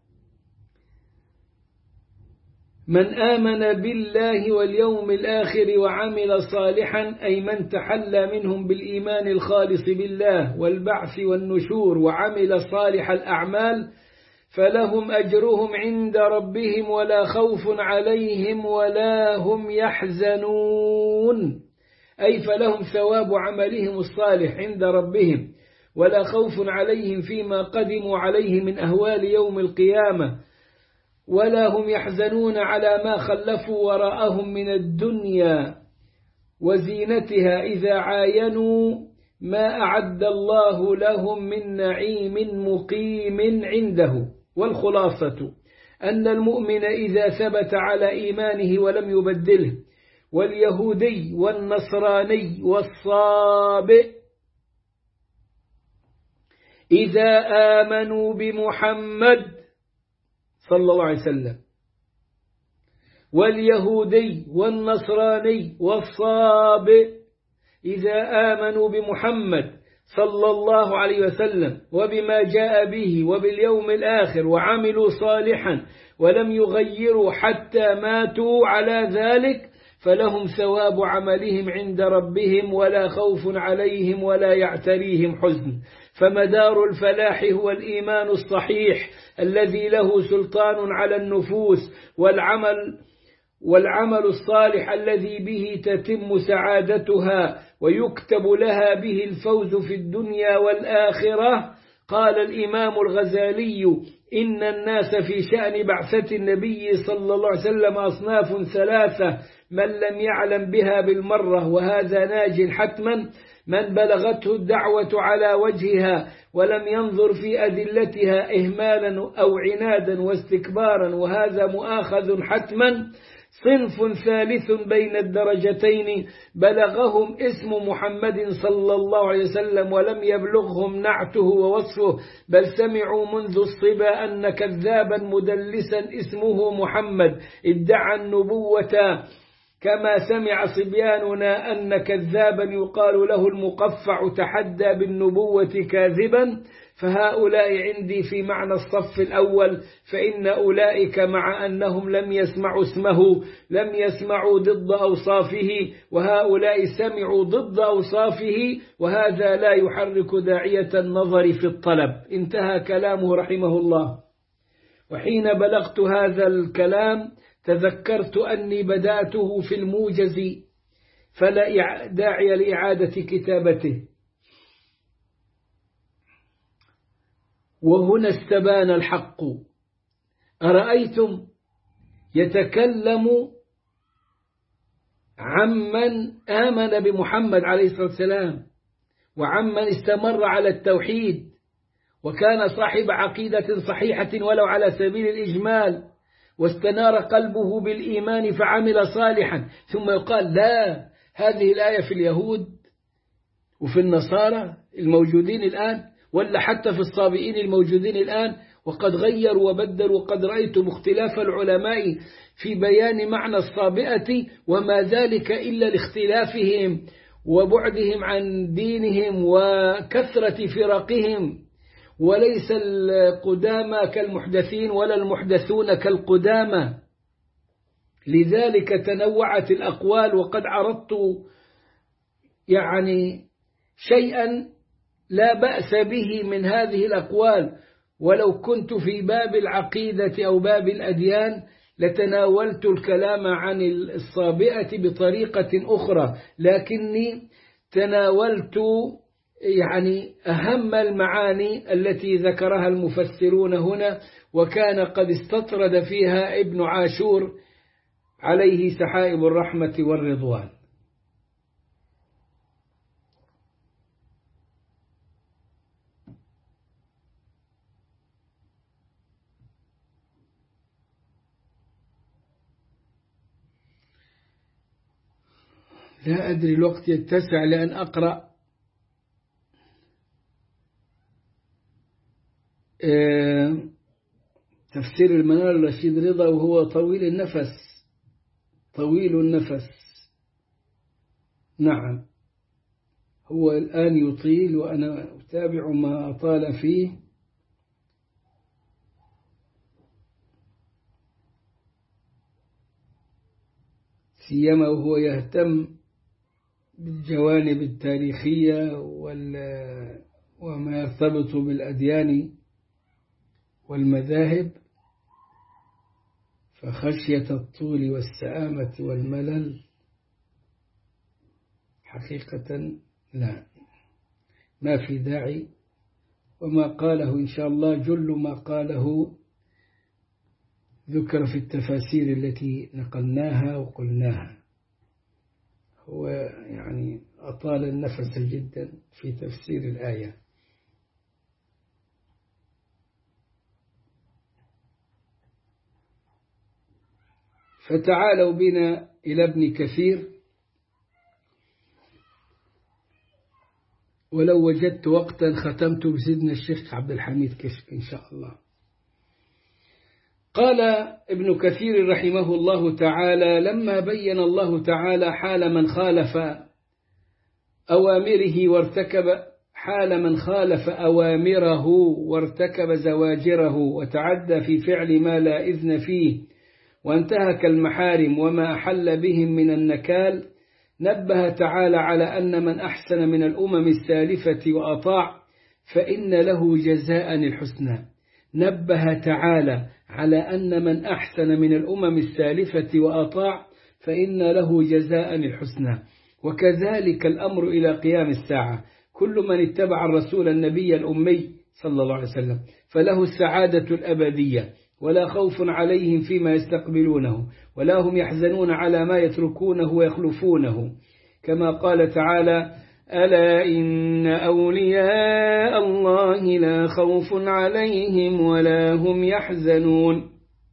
من آمن بالله واليوم الآخر وعمل صالحا، أي من تحلى منهم بالإيمان الخالص بالله والبعث والنشور وعمل صالح الأعمال، فلهم أجرهم عند ربهم ولا خوف عليهم ولا هم يحزنون، أي فلهم ثواب عملهم الصالح عند ربهم ولا خوف عليهم فيما قدموا عليه من أهوال يوم القيامة، ولا هم يحزنون على ما خلفوا وراءهم من الدنيا وزينتها إذا عاينوا ما أعد الله لهم من نعيم مقيم عنده. والخلاصة أن المؤمن إذا ثبت على إيمانه ولم يبدله، واليهودي والنصراني والصابئ إذا آمنوا بمحمد صلى الله عليه وسلم، واليهودي والنصراني والصابئ إذا آمنوا بمحمد صلى الله عليه وسلم وبما جاء به وباليوم الآخر وعملوا صالحا ولم يغيروا حتى ماتوا على ذلك، فلهم ثواب عملهم عند ربهم ولا خوف عليهم ولا يعتريهم حزن. فمدار الفلاح هو الإيمان الصحيح الذي له سلطان على النفوس، والعمل والعمل الصالح الذي به تتم سعادتها ويكتب لها به الفوز في الدنيا والآخرة. قال الإمام الغزالي: إن الناس في شأن بعثة النبي صلى الله عليه وسلم أصناف ثلاثة، من لم يعلم بها بالمرة وهذا ناج حتما، من بلغته الدعوة على وجهها ولم ينظر في أدلتها إهمالا أو عنادا واستكبارا وهذا مؤاخذ حتما. صنف ثالث بين الدرجتين بلغهم اسم محمد صلى الله عليه وسلم ولم يبلغهم نعته ووصفه، بل سمعوا منذ الصبا أن كذابا مدلسا اسمه محمد ادعى النبوة، كما سمع صبياننا أن كذابا يقال له المقفع تحدى بالنبوة كاذبا. فهؤلاء عندي في معنى الصف الأول، فإن أولئك مع أنهم لم يسمعوا اسمه لم يسمعوا ضد أوصافه، وهؤلاء سمعوا ضد أوصافه، وهذا لا يحرك داعية النظر في الطلب. انتهى كلامه رحمه الله. وحين بلغت هذا الكلام تذكرت أني بدأته في الموجز فلا داعي لإعادة كتابته. وهنا استبان الحق. أرأيتم يتكلم عمن آمن بمحمد عليه الصلاة والسلام وعمن استمر على التوحيد وكان صاحب عقيدة صحيحة ولو على سبيل الإجمال، واستنار قلبه بالإيمان فعمل صالحا، ثم يقال لا، هذه الآية في اليهود وفي النصارى الموجودين الآن، ولا حتى في الصابئين الموجودين الآن، وقد غيروا وبدلوا. وقد رأيتم اختلاف العلماء في بيان معنى الصابئة، وما ذلك إلا لاختلافهم وبعدهم عن دينهم وكثرة فرقهم، وليس القدامى كالمحدثين ولا المحدثون كالقدامى. لذلك تنوعت الأقوال. وقد عرضت يعني شيئا لا بأس به من هذه الأقوال، ولو كنت في باب العقيدة أو باب الأديان لتناولت الكلام عن الصابئة بطريقة أخرى، لكني تناولت يعني أهم المعاني التي ذكرها المفسرون هنا، وكان قد استطرد فيها ابن عاشور عليه سحائب الرحمة والرضوان. لا أدري الوقت يتسع لأن أقرأ تفسير المنار الرشيد رضا، وهو طويل النفس طويل النفس. نعم، هو الآن يطيل وأنا أتابع ما أطال فيه. سيما وهو يهتم بالجوانب التاريخية وما يرتبط بالأديان والمذاهب، فخشية الطول والسآمة والملل حقيقة لا، ما في داعي. وما قاله إن شاء الله جل ما قاله ذكر في التفاسير التي نقلناها وقلناها. هو يعني أطال النفس جدا في تفسير الآية. فتعالوا بنا إلى ابن كثير، ولو وجدت وقتا ختمت بسيدنا الشيخ عبد الحميد كشك إن شاء الله. قال ابن كثير رحمه الله تعالى: لما بين الله تعالى حال من خالف أوامره وارتكب حال من خالف أوامره وارتكب زواجره وتعدى في فعل ما لا إذن فيه وانتهك المحارم وما أحل بهم من النكال، نبه تعالى على أن من أحسن من الأمم السالفة وأطاع فإن له جزاء الحسنى. نبه تعالى على أن من أحسن من الأمم السالفة وأطاع فإن له جزاء الحسنى. وكذلك الأمر إلى قيام الساعة، كل من اتبع الرسول النبي الأمي صلى الله عليه وسلم فله السعادة الأبدية، ولا خوف عليهم فيما يستقبلونه، ولا هم يحزنون على ما يتركونه ويخلفونه، كما قال تعالى: ألا إن أولياء الله لا خوف عليهم ولا هم يحزنون.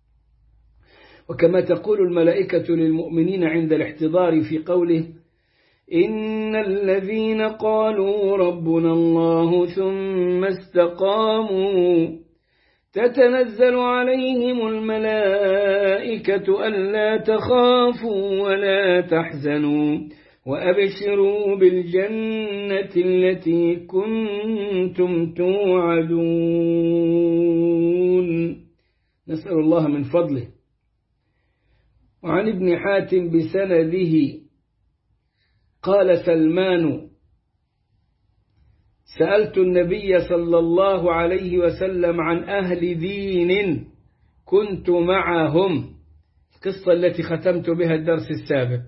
وكما تقول الملائكة للمؤمنين عند الاحتضار في قوله: إن الذين قالوا ربنا الله ثم استقاموا تتنزل عليهم الملائكة ألا تخافوا ولا تحزنوا وأبشروا بالجنة التي كنتم توعدون. نسأل الله من فضله. وعن ابن حاتم بسنده قال سلمان: سألت النبي صلى الله عليه وسلم عن أهل دين كنت معهم، القصة التي ختمت بها الدرس السابق.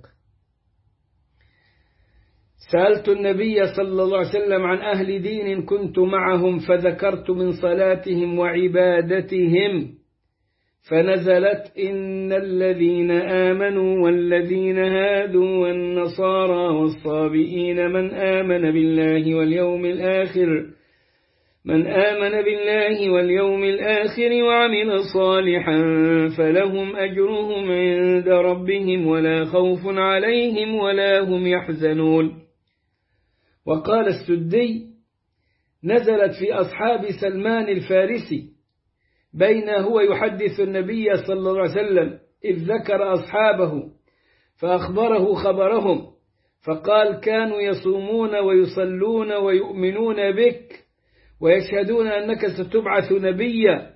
سألت النبي صلى الله عليه وسلم عن أهل دين كنت معهم فذكرت من صلاتهم وعبادتهم فنزلت: إن الذين آمنوا والذين هادوا والنصارى والصابئين من آمن بالله واليوم الآخر من آمن بالله واليوم الآخر وعمل صالحا فلهم أجرهم عند ربهم ولا خوف عليهم ولا هم يحزنون. وقال السدي: نزلت في أصحاب سلمان الفارسي بين هو يحدث النبي صلى الله عليه وسلم إذ ذكر أصحابه فأخبره خبرهم فقال: كانوا يصومون ويصلون ويؤمنون بك ويشهدون أنك ستبعث نبيا.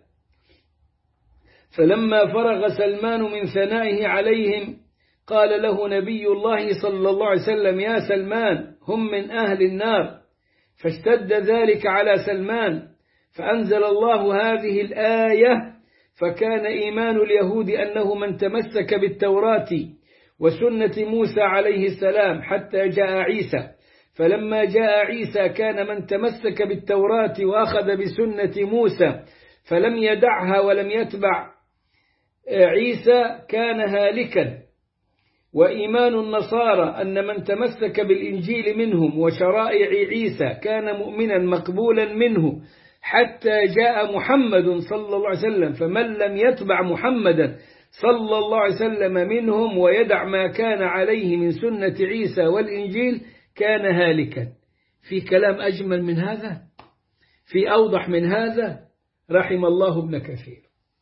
فلما فرغ سلمان من ثنائه عليهم قال له نبي الله صلى الله عليه وسلم: يا سلمان هم من أهل النار. فاشتد ذلك على سلمان فأنزل الله هذه الآية: فكان إيمان اليهود أنه من تمسك بالتوراة وسنة موسى عليه السلام حتى جاء عيسى، فلما جاء عيسى كان من تمسك بالتوراة وأخذ بسنة موسى فلم يدعها ولم يتبع عيسى كان هالكا. وإيمان النصارى أن من تمسك بالإنجيل منهم وشرائع عيسى كان مؤمنا مقبولا منه حتى جاء محمد صلى الله عليه وسلم، فمن لم يتبع محمدا صلى الله عليه وسلم منهم ويدع ما كان عليه من سنة عيسى والإنجيل كان هالكا. في كلام أجمل من هذا؟ في أوضح من هذا؟ رحم الله ابن كثير.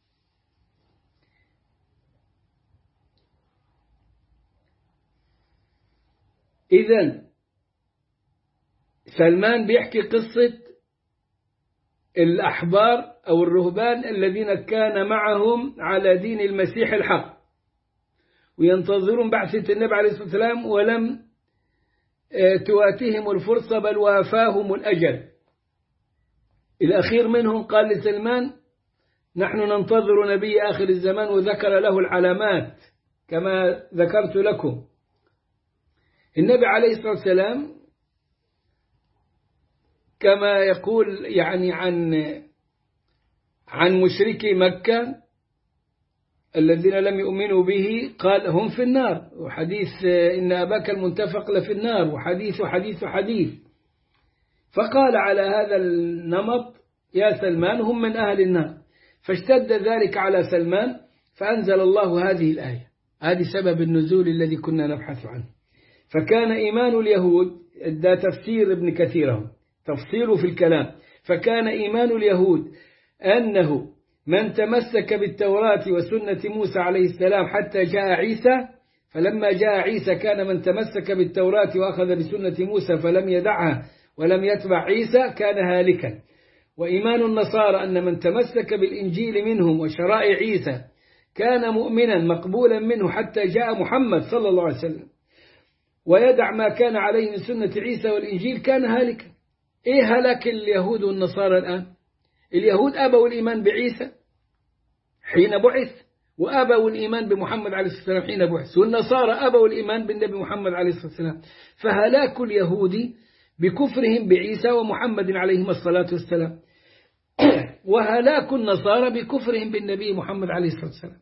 إذن سلمان بيحكي قصة الأحبار أو الرهبان الذين كان معهم على دين المسيح الحق وينتظرون بعثة النبي عليه الصلاة والسلام ولم تواتهم الفرصة بل وافاهم الأجل. الأخير منهم قال لسلمان نحن ننتظر نبي آخر الزمان وذكر له العلامات كما ذكرت لكم. النبي عليه الصلاة والسلام كما يقول يعني عن عن مشركي مكة الذين لم يؤمنوا به قال هم في النار، وحديث إن أباك المنتفق لفي النار، وحديث حديث حديث. فقال على هذا النمط يا سلمان هم من أهل النار، فاشتد ذلك على سلمان فأنزل الله هذه الآية. هذه سبب النزول الذي كنا نبحث عنه. فكان إيمان اليهود، ده تفسير ابن كثير تفصيله في الكلام، فكان إيمان اليهود أنه من تمسك بالتوراة وسنة موسى عليه السلام حتى جاء عيسى، فلما جاء عيسى كان من تمسك بالتوراة وأخذ بسنة موسى فلم يدعها ولم يتبع عيسى كان هالكا. وإيمان النصارى أن من تمسك بالإنجيل منهم وشرائع عيسى كان مؤمنا مقبولا منه حتى جاء محمد صلى الله عليه وسلم، ويدع ما كان عليه من سنة عيسى والإنجيل كان هالكا. إيه هلاك اليهود والنصارى الآن؟ اليهود أبوا الإيمان بعيسى حين بعث، وأبوا الإيمان بمحمد عليه الصلاة والسلام حين بعث، والنصارى أبوا الإيمان بالنبي محمد عليه الصلاة والسلام. فهلاك اليهود بكفرهم بعيسى ومحمد عليهم الصلاة والسلام، وهلاك النصارى بكفرهم بالنبي محمد عليه الصلاة والسلام.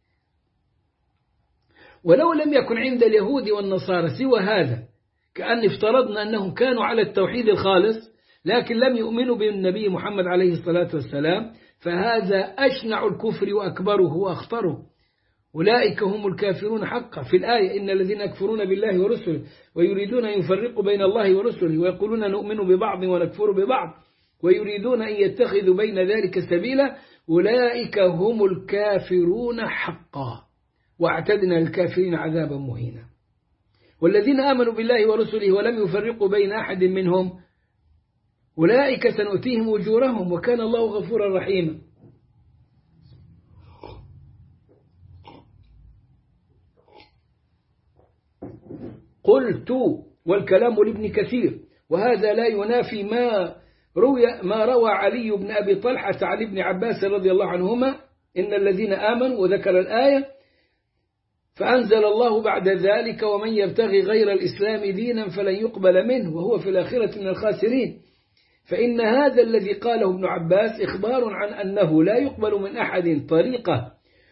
ولو لم يكن عند اليهود والنصارى سوى هذا، كأن افترضنا أنهم كانوا على التوحيد الخالص لكن لم يؤمنوا بالنبي محمد عليه الصلاة والسلام، فهذا أشنع الكفر وأكبره وأخطره. أولئك هم الكافرون حقا. في الآية إن الذين يكفرون بالله ورسله ويريدون أن يفرقوا بين الله ورسله ويقولون نؤمن ببعض ونكفر ببعض ويريدون أن يتخذوا بين ذلك سبيلا أولئك هم الكافرون حقا واعتدنا للكافرين عذابا مهينا. والذين آمنوا بالله ورسله ولم يفرقوا بين أحد منهم أولئك سنؤتيهم أجورهم وكان الله غفورا رحيما. قلت والكلام لابن كثير، وهذا لا ينافي ما روي ما روى علي بن أبي طلحة عن ابن عباس رضي الله عنهما إن الذين آمنوا وذكر الآية فأنزل الله بعد ذلك ومن يبتغي غير الإسلام دينا فلن يقبل منه وهو في الآخرة من الخاسرين. فإن هذا الذي قاله ابن عباس إخبار عن أنه لا يقبل من أحد طريقة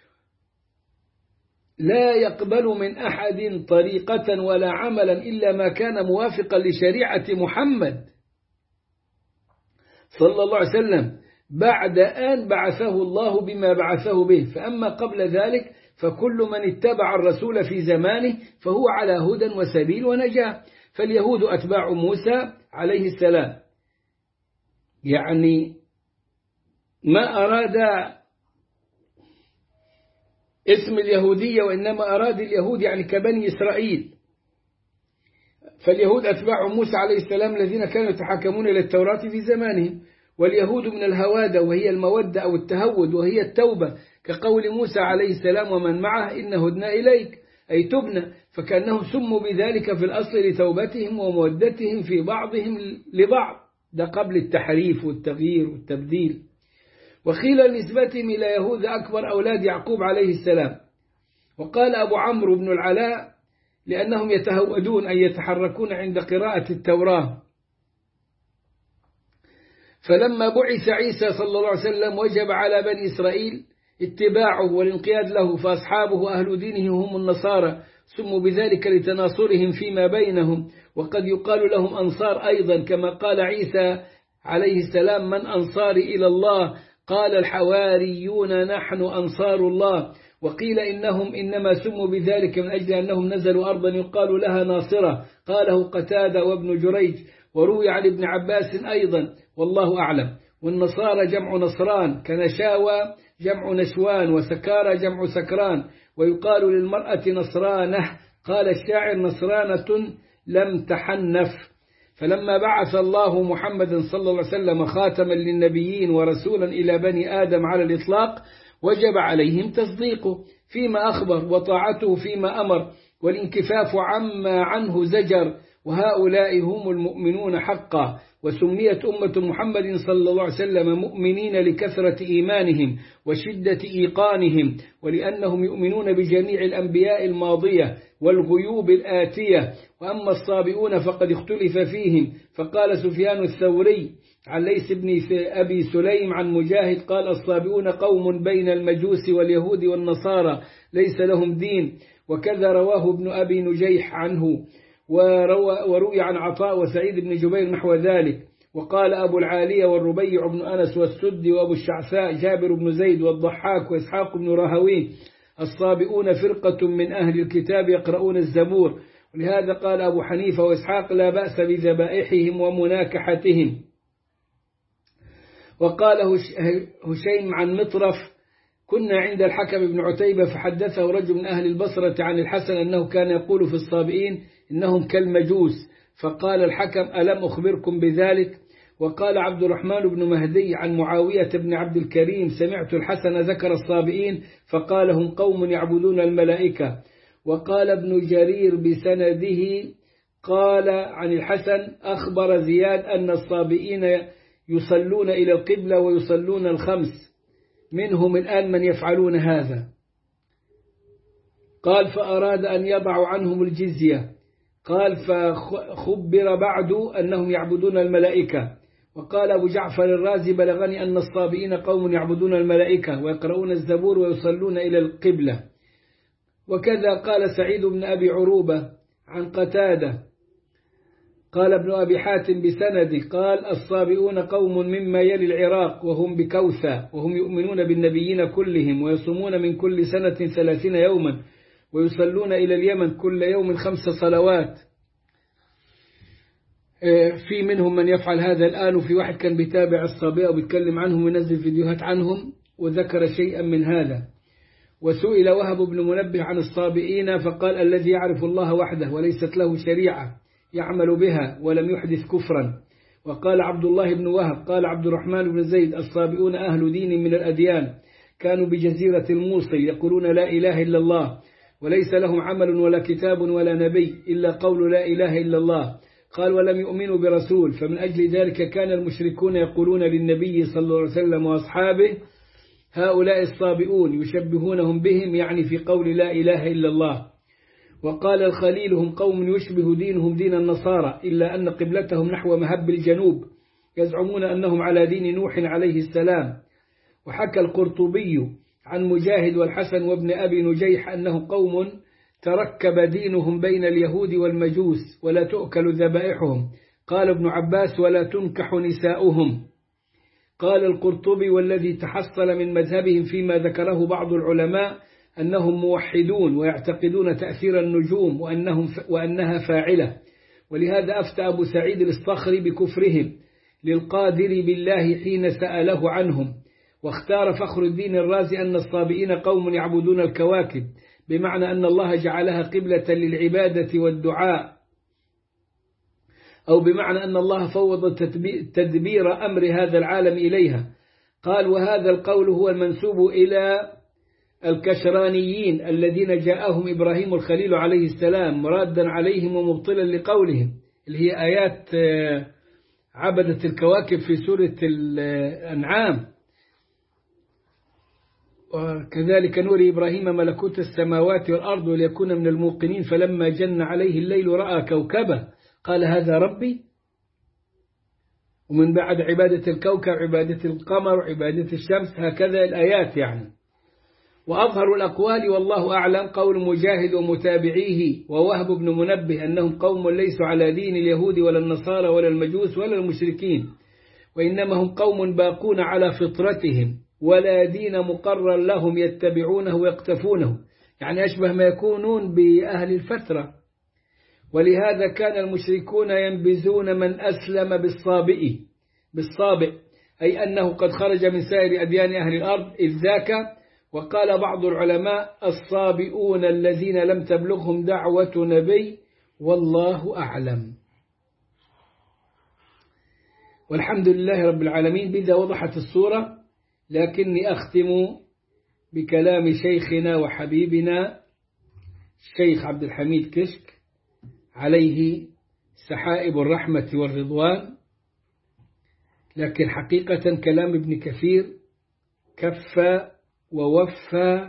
لا يقبل من أحد طريقة ولا عملا إلا ما كان موافقا لشريعة محمد صلى الله عليه وسلم بعد أن بعثه الله بما بعثه به. فأما قبل ذلك فكل من اتبع الرسول في زمانه فهو على هدى وسبيل ونجاة. فاليهود أتباع موسى عليه السلام، يعني ما أراد اسم اليهودية وإنما أراد اليهود يعني كبني إسرائيل. فاليهود أتباع موسى عليه السلام الذين كانوا يتحكمون إلى التوراة في زمانهم، واليهود من الهوادة وهي المودة أو التهود وهي التوبة كقول موسى عليه السلام ومن معه إن هدنا إليك أي تبنى، فكأنهم سموا بذلك في الأصل لتوبتهم ومودتهم في بعضهم لبعض، ده قبل التحريف والتغيير والتبديل. وقيل نسبتهم إلى يهود أكبر أولاد يعقوب عليه السلام. وقال أبو عمرو بن العلاء لأنهم يتهودون أن يتحركون عند قراءة التوراة. فلما بعث عيسى صلى الله عليه وسلم وجب على بني إسرائيل اتباعه والانقياد له، فأصحابه أهل دينه هم النصارى سموا بذلك لتناصرهم فيما بينهم، وقد يقال لهم أنصار أيضا كما قال عيسى عليه السلام من أنصاري إلى الله قال الحواريون نحن أنصار الله. وقيل إنهم إنما سموا بذلك من أجل أنهم نزلوا أرضا يقال لها ناصرة، قاله قتادة وابن جريج، وروي عن ابن عباس أيضا، والله أعلم. والنصارى جمع نصران، كنشاوى جمع نشوان، وسكارى جمع سكران، ويقال للمرأة نصرانة. قال الشاعر نصرانة لم تحنف. فلما بعث الله محمدا صلى الله عليه وسلم خاتما للنبيين ورسولا إلى بني آدم على الإطلاق، وجب عليهم تصديقه فيما أخبر وطاعته فيما أمر والانكفاف عما عنه زجر، وهؤلاء هم المؤمنون حقا. وسميت أمة محمد صلى الله عليه وسلم مؤمنين لكثرة إيمانهم وشدة إيقانهم، ولأنهم يؤمنون بجميع الأنبياء الماضية والغيوب الآتية. وأما الصابئون فقد اختلف فيهم، فقال سفيان الثوري عن ليث بن أبي سليم عن مجاهد قال الصابئون قوم بين المجوس واليهود والنصارى ليس لهم دين، وكذا رواه ابن أبي نجيح عنه، وروي عن عطاء وسعيد بن جبير نحو ذلك. وقال أبو العالية والربيع بن أنس والسدي وأبو الشعثاء جابر بن زيد والضحاك وإسحاق بن راهويه الصابئون فرقة من أهل الكتاب يقرؤون الزبور. ولهذا قال أبو حنيفة وإسحاق لا بأس بذبائحهم ومناكحتهم. وقال هشيم عن مطرف كنا عند الحكم بن عتيبة فحدثه رجل من أهل البصرة عن الحسن أنه كان يقول في الصابئين إنهم كالمجوس، فقال الحكم ألم أخبركم بذلك؟ وقال عبد الرحمن بن مهدي عن معاوية بن عبد الكريم سمعت الحسن ذكر الصابئين فقال هم قوم يعبدون الملائكة. وقال ابن جرير بسنده قال عن الحسن أخبر زياد أن الصابئين يصلون إلى القبلة ويصلون الخمس، منهم الآن من يفعلون هذا. قال فأراد أن يضع عنهم الجزية، قال فخبر بعد أنهم يعبدون الملائكة. وقال أبو جعفر الرازي بلغني أن الصابئين قوم يعبدون الملائكة ويقرؤون الزبور ويصلون إلى القبلة. وكذا قال سعيد بن أبي عروبة عن قتادة قال ابن أبي حاتم بسند قال الصابئون قوم مما يلي العراق وهم بكوثة، وهم يؤمنون بالنبيين كلهم ويصومون من كل سنة ثلاثين يوما ويصلون إلى اليمن كل يوم خمس صلوات. في منهم من يفعل هذا الآن، وفي واحد كان بيتابع الصابئة وبيتكلم عنهم وينزل فيديوهات عنهم وذكر شيئا من هذا. وسئل وهب بن منبه عن الصابئين فقال الذي يعرف الله وحده وليست له شريعة يعمل بها ولم يحدث كفرا. وقال عبد الله بن وهب قال عبد الرحمن بن زيد الصابئون أهل دين من الأديان كانوا بجزيرة الموصل يقولون لا إله إلا الله وليس لهم عمل ولا كتاب ولا نبي إلا قول لا إله إلا الله. قال ولم يؤمنوا برسول، فمن أجل ذلك كان المشركون يقولون للنبي صلى الله عليه وسلم وأصحابه هؤلاء الصابئون يشبهونهم بهم، يعني في قول لا إله إلا الله. وقال الخليل هم قوم يشبه دينهم دين النصارى إلا أن قبلتهم نحو مهب الجنوب، يزعمون أنهم على دين نوح عليه السلام. وحكى القرطبي عن مجاهد والحسن وابن أبي نجيح أنه قوم تركب دينهم بين اليهود والمجوس ولا تؤكل ذبائحهم. قال ابن عباس ولا تنكح نساؤهم. قال القرطبي والذي تحصل من مذهبهم فيما ذكره بعض العلماء أنهم موحدون ويعتقدون تأثير النجوم وأنهم وأنها فاعلة، ولهذا أفتى أبو سعيد الصخري بكفرهم للقادر بالله حين سأله عنهم. واختار فخر الدين الرازي أن الصابئين قوم يعبدون الكواكب، بمعنى أن الله جعلها قبلة للعبادة والدعاء، أو بمعنى أن الله فوض تدبير أمر هذا العالم إليها. قال وهذا القول هو المنسوب إلى الكشرانيين الذين جاءهم إبراهيم الخليل عليه السلام رادا عليهم ومبطلا لقولهم، اللي هي آيات عبدة الكواكب في سورة الأنعام. وكذلك نوري إبراهيم ملكوت السماوات والأرض وليكون من الموقنين فلما جن عليه الليل رأى كوكبا قال هذا ربي. ومن بعد عبادة الكوكب عبادة القمر وعبادة الشمس، هكذا الآيات يعني. وأظهر الأقوال والله أعلم قول مجاهد ومتابعيه ووهب بن منبه أنهم قوم ليسوا على دين اليهود ولا النصارى ولا المجوس ولا المشركين، وإنما هم قوم باقون على فطرتهم ولا دين مقرر لهم يتبعونه ويقتفونه، يعني أشبه ما يكونون بأهل الفترة. ولهذا كان المشركون ينبذون من أسلم بالصابئ بالصابئ أي أنه قد خرج من سائر أديان أهل الأرض إذ ذاك. وقال بعض العلماء الصابئون الذين لم تبلغهم دعوة نبي، والله أعلم. والحمد لله رب العالمين. بذا وضحت الصورة، لكني أختم بكلام شيخنا وحبيبنا الشيخ عبد الحميد كشك عليه سحائب الرحمة والرضوان. لكن حقيقة كلام ابن كثير كفى ووفى،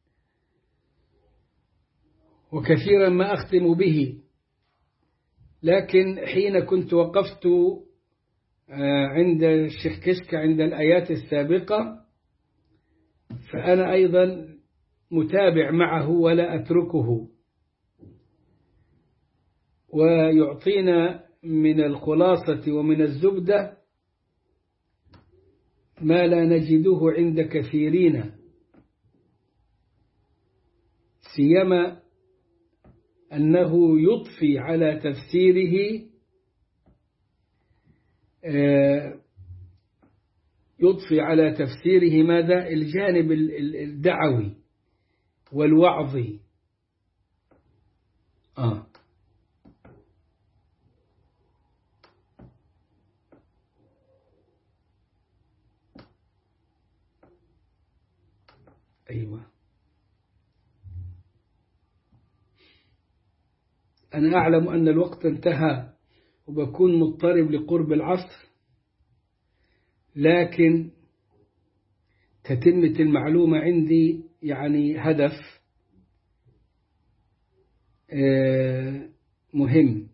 وكثيرا ما أختم به. لكن حين كنت وقفت عند الشيخ كشك عند الآيات السابقة، فأنا أيضا متابع معه ولا أتركه، ويعطينا من الخلاصة ومن الزبدة ما لا نجده عند كثيرين، سيما أنه يضفي على تفسيره يضفي على تفسيره ماذا؟ الجانب الدعوي والوعظي. آه. أيوة، أنا أعلم أن الوقت انتهى وبكون مضطرب لقرب العصر، لكن تتمة المعلومة عندي يعني هدف مهم.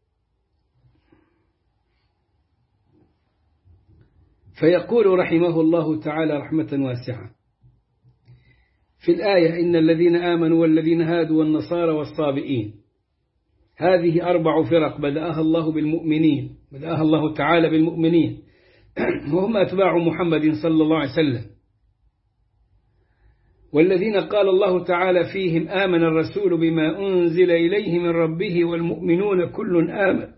فيقول رحمه الله تعالى رحمة واسعة في الآية: إن الذين آمنوا والذين هادوا والنصارى والصابئين. هذه أربع فرق بدأها الله بالمؤمنين، بدأها الله تعالى بالمؤمنين وهم أتباع محمد صلى الله عليه وسلم. والذين قال الله تعالى فيهم: آمن الرسول بما أنزل إليه من ربه والمؤمنون كل آمن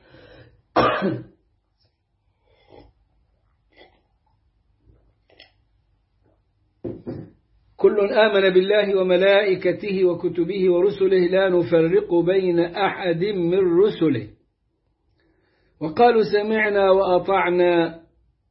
كل آمن بالله وملائكته وكتبه ورسله لا نفرق بين أحد من رسله وقالوا سمعنا وأطعنا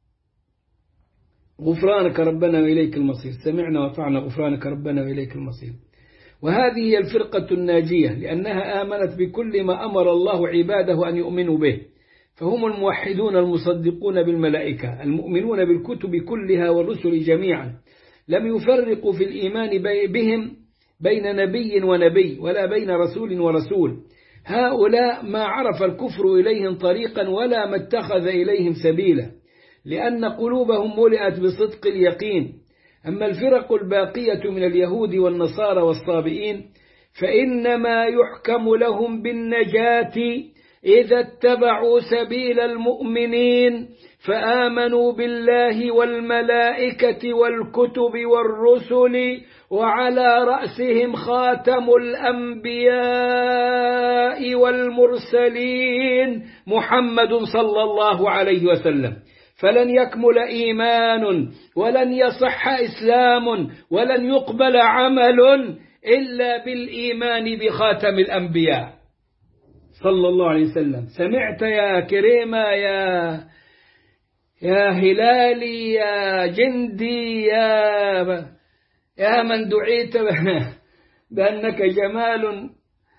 غفرانك ربنا وإليك المصير. سمعنا وأطعنا غفرانك ربنا وإليك المصير. وهذه هي الفرقة الناجية، لأنها آمنت بكل ما أمر الله عباده أن يؤمنوا به، فهم الموحدون المصدقون بالملائكة المؤمنون بالكتب كلها والرسل جميعا، لم يفرقوا في الإيمان بهم بين نبي ونبي ولا بين رسول ورسول. هؤلاء ما عرف الكفر إليهم طريقا ولا ما اتخذ إليهم سبيلا، لأن قلوبهم ملئت بصدق اليقين. أما الفرق الباقية من اليهود والنصارى والصابئين فإنما يحكم لهم بالنجاة إذا اتبعوا سبيل المؤمنين فآمنوا بالله والملائكة والكتب والرسل وعلى رأسهم خاتم الأنبياء والمرسلين محمد صلى الله عليه وسلم. فلن يكمل إيمان ولن يصح إسلام ولن يقبل عمل إلا بالإيمان بخاتم الأنبياء صلى الله عليه وسلم. سمعت يا كريمة يا يا هلالي يا جندي يا يا من دعيت بأنك جمال.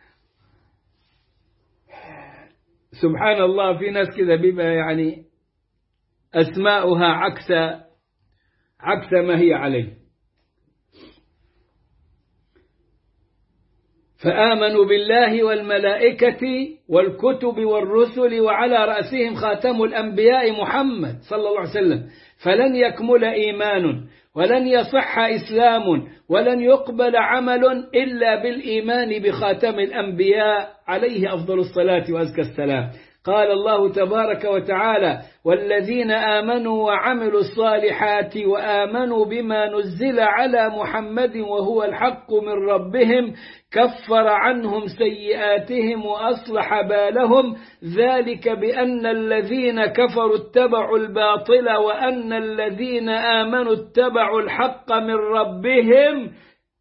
سبحان الله، في ناس كذا بيبقى يعني أسماؤها عكس عكس ما هي عليه. فآمنوا بالله والملائكة والكتب والرسل وعلى رأسهم خاتم الأنبياء محمد صلى الله عليه وسلم. فلن يكمل إيمان ولن يصح إسلام ولن يقبل عمل إلا بالإيمان بخاتم الأنبياء عليه أفضل الصلاة وأزكى السلام. قال الله تبارك وتعالى: والذين آمنوا وعملوا الصالحات وآمنوا بما نزل على محمد وهو الحق من ربهم كفر عنهم سيئاتهم وأصلح بالهم ذلك بأن الذين كفروا اتبعوا الباطل وأن الذين آمنوا اتبعوا الحق من ربهم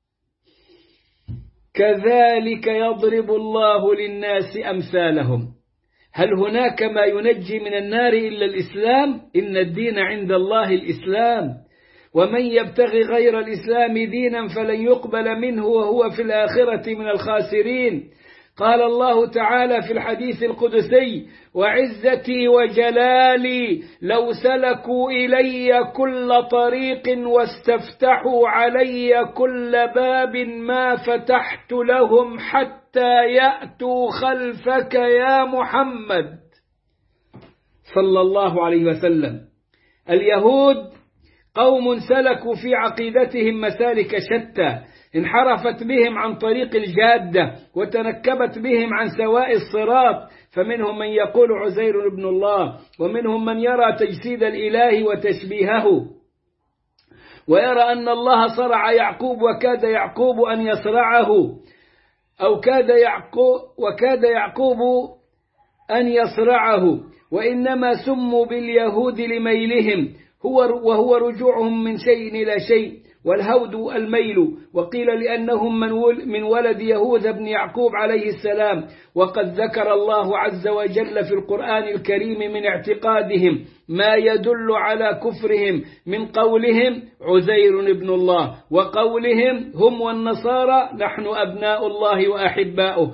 كذلك يضرب الله للناس أمثالهم. هل هناك ما ينجي من النار إلا الإسلام؟ إن الدين عند الله الإسلام، ومن يبتغي غير الإسلام دينا فلن يقبل منه وهو في الآخرة من الخاسرين. قال الله تعالى في الحديث القدسي: وعزتي وجلالي لو سلكوا إلي كل طريق واستفتحوا علي كل باب ما فتحت لهم حتى يأتوا خلفك يا محمد صلى الله عليه وسلم. اليهود قوم سلكوا في عقيدتهم مسالك شتى، انحرفت بهم عن طريق الجادة وتنكبت بهم عن سواء الصراط، فمنهم من يقول عزير ابن الله، ومنهم من يرى تجسيد الإله وتشبيهه، ويرى أن الله صرع يعقوب وكاد يعقوب أن يصرعه، أو كاد يعقوب وكاد يعقوب أن يصرعه، وإنما سموا باليهود لميلهم هو وهو رجوعهم من شيء إلى شيء، والهود الميل. وقيل لأنهم من ولد يهوذا بن يعقوب عليه السلام. وقد ذكر الله عز وجل في القرآن الكريم من اعتقادهم ما يدل على كفرهم من قولهم عزير ابن الله، وقولهم هم والنصارى نحن أبناء الله وأحباؤه،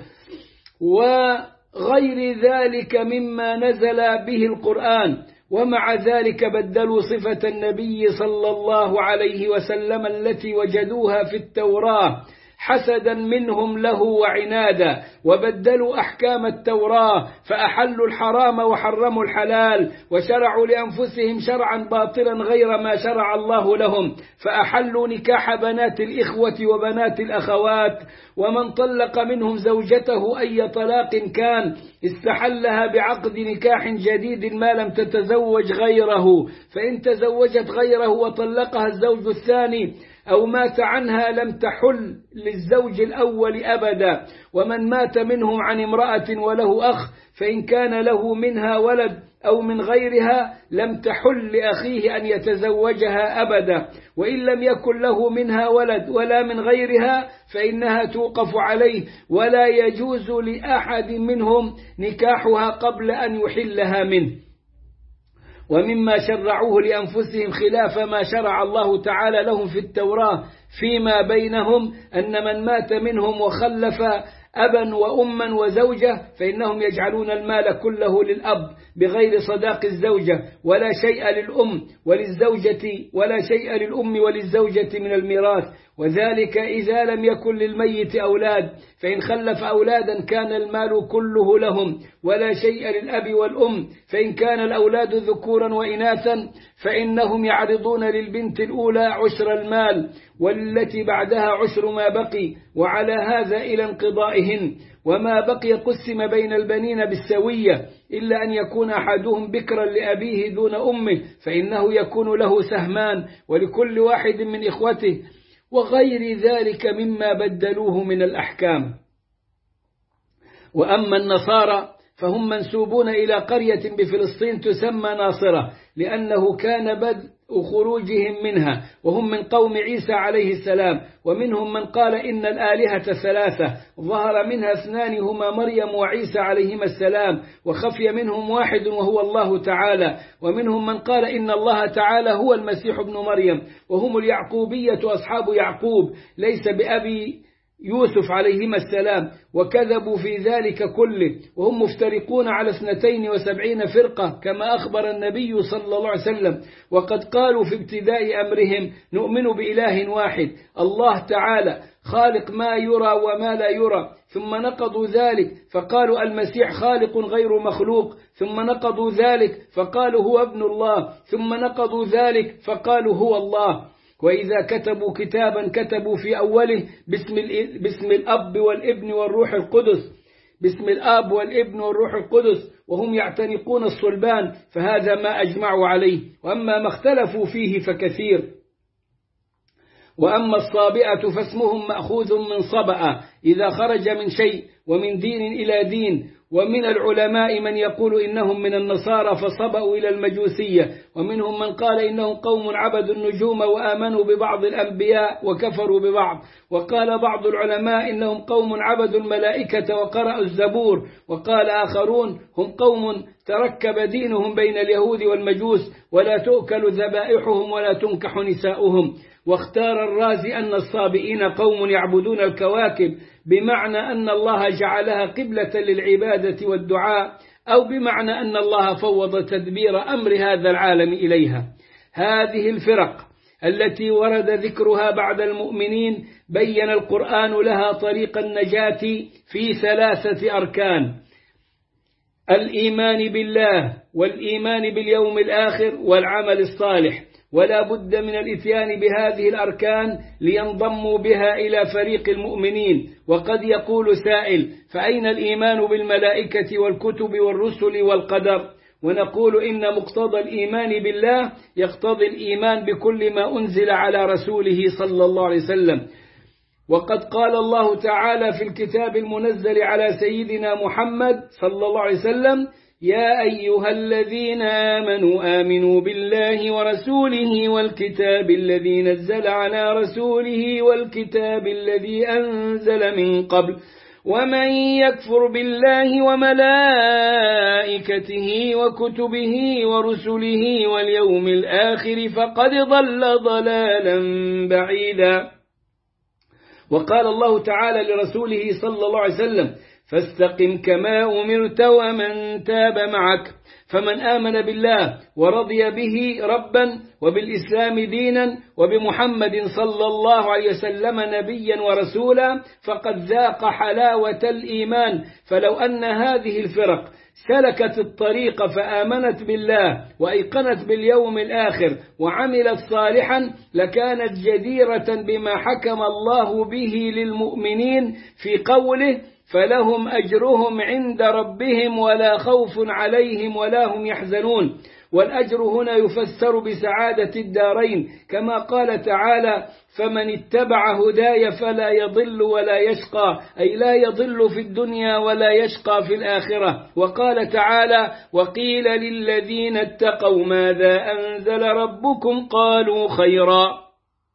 وغير ذلك مما نزل به القرآن. ومع ذلك بدلوا صفة النبي صلى الله عليه وسلم التي وجدوها في التوراة حسدا منهم له وعنادا، وبدلوا أحكام التوراة فأحلوا الحرام وحرموا الحلال، وشرعوا لأنفسهم شرعا باطلا غير ما شرع الله لهم، فأحلوا نكاح بنات الإخوة وبنات الأخوات، ومن طلق منهم زوجته أي طلاق كان استحلها بعقد نكاح جديد ما لم تتزوج غيره، فإن تزوجت غيره وطلقها الزوج الثاني أو مات عنها لم تحل للزوج الأول أبدا. ومن مات منهم عن امرأة وله أخ فإن كان له منها ولد أو من غيرها لم تحل لأخيه أن يتزوجها أبدا، وإن لم يكن له منها ولد ولا من غيرها فإنها توقف عليه، ولا يجوز لأحد منهم نكاحها قبل أن يحلها منه. ومما شرعوه لأنفسهم خلاف ما شرع الله تعالى لهم في التوراة فيما بينهم أن من مات منهم وخلف أبا وأما وزوجة فإنهم يجعلون المال كله للأب بغير صداق الزوجة، ولا شيء للأم وللزوجة ولا شيء للأم وللزوجة من الميراث، وذلك إذا لم يكن للميت أولاد، فإن خلف أولادا كان المال كله لهم، ولا شيء للأب والأم، فإن كان الأولاد ذكورا وإناثا فإنهم يعرضون للبنت الأولى عشر المال والتي بعدها عشر ما بقي، وعلى هذا إلى انقضائهن. وما بقي قسم بين البنين بالسوية إلا أن يكون أحدهم بكرا لأبيه دون أمه فإنه يكون له سهمان ولكل واحد من إخوته، وغير ذلك مما بدلوه من الأحكام. وأما النصارى فهم منسوبون إلى قرية بفلسطين تسمى ناصرة لأنه كان بدء خروجهم منها، وهم من قوم عيسى عليه السلام. ومنهم من قال إن الآلهة ثلاثة ظهر منها اثنان هما مريم وعيسى عليهما السلام، وخفي منهم واحد وهو الله تعالى. ومنهم من قال إن الله تعالى هو المسيح ابن مريم، وهم اليعقوبية أصحاب يعقوب ليس بأبي يوسف عليهما السلام، وكذبوا في ذلك كله، وهم مفترقون على اثنتين وسبعين فرقة كما أخبر النبي صلى الله عليه وسلم. وقد قالوا في ابتداء أمرهم نؤمن بإله واحد الله تعالى خالق ما يرى وما لا يرى، ثم نقضوا ذلك فقالوا المسيح خالق غير مخلوق، ثم نقضوا ذلك فقالوا هو ابن الله، ثم نقضوا ذلك فقالوا هو الله. وإذا كتبوا كتابا كتبوا في أوله باسم, باسم الأب والابن والروح القدس، باسم الآب والابن والروح القدس وهم يعتنقون الصلبان، فهذا ما أجمعوا عليه. وأما ما اختلفوا فيه فكثير. وأما الصابئة فاسمهم مأخوذ من صبأ إذا خرج من شيء، ومن دين إلى دين. ومن العلماء من يقول إنهم من النصارى فصبأوا إلى المجوسية، ومنهم من قال إنهم قوم عبدوا النجوم وآمنوا ببعض الأنبياء وكفروا ببعض. وقال بعض العلماء إنهم قوم عبدوا الملائكة وقرأوا الزبور. وقال آخرون هم قوم تركب دينهم بين اليهود والمجوس، ولا تؤكل ذبائحهم ولا تنكح نساؤهم. واختار الرازي أن الصابئين قوم يعبدون الكواكب، بمعنى أن الله جعلها قبلة للعبادة والدعاء، أو بمعنى أن الله فوض تدبير أمر هذا العالم إليها. هذه الفرق التي ورد ذكرها بعد المؤمنين بين القرآن لها طريق النجاة في ثلاثة أركان: الإيمان بالله، والإيمان باليوم الآخر، والعمل الصالح. ولا بد من الإتيان بهذه الأركان لينضموا بها إلى فريق المؤمنين. وقد يقول سائل: فأين الإيمان بالملائكة والكتب والرسل والقدر؟ ونقول إن مقتضى الإيمان بالله يقتضي الإيمان بكل ما أنزل على رسوله صلى الله عليه وسلم. وقد قال الله تعالى في الكتاب المنزل على سيدنا محمد صلى الله عليه وسلم: يا أيها الذين آمنوا آمنوا بالله ورسوله والكتاب الذي نزل على رسوله والكتاب الذي أنزل من قبل، ومن يكفر بالله وملائكته وكتبه ورسله واليوم الآخر فقد ضل ضلالا بعيدا. وقال الله تعالى لرسوله صلى الله عليه وسلم: فاستقم كما أمرت ومن تاب معك. فمن آمن بالله ورضي به ربا وبالإسلام دينا وبمحمد صلى الله عليه وسلم نبيا ورسولا فقد ذاق حلاوة الإيمان. فلو أن هذه الفرق سلكت الطريق فآمنت بالله وأيقنت باليوم الآخر وعملت صالحا لكانت جديرة بما حكم الله به للمؤمنين في قوله: فلهم أجرهم عند ربهم ولا خوف عليهم ولا هم يحزنون. والأجر هنا يفسر بسعادة الدارين، كما قال تعالى: فمن اتبع هداي فلا يضل ولا يشقى، أي لا يضل في الدنيا ولا يشقى في الآخرة. وقال تعالى: وقيل للذين اتقوا ماذا أنزل ربكم قالوا خيرا.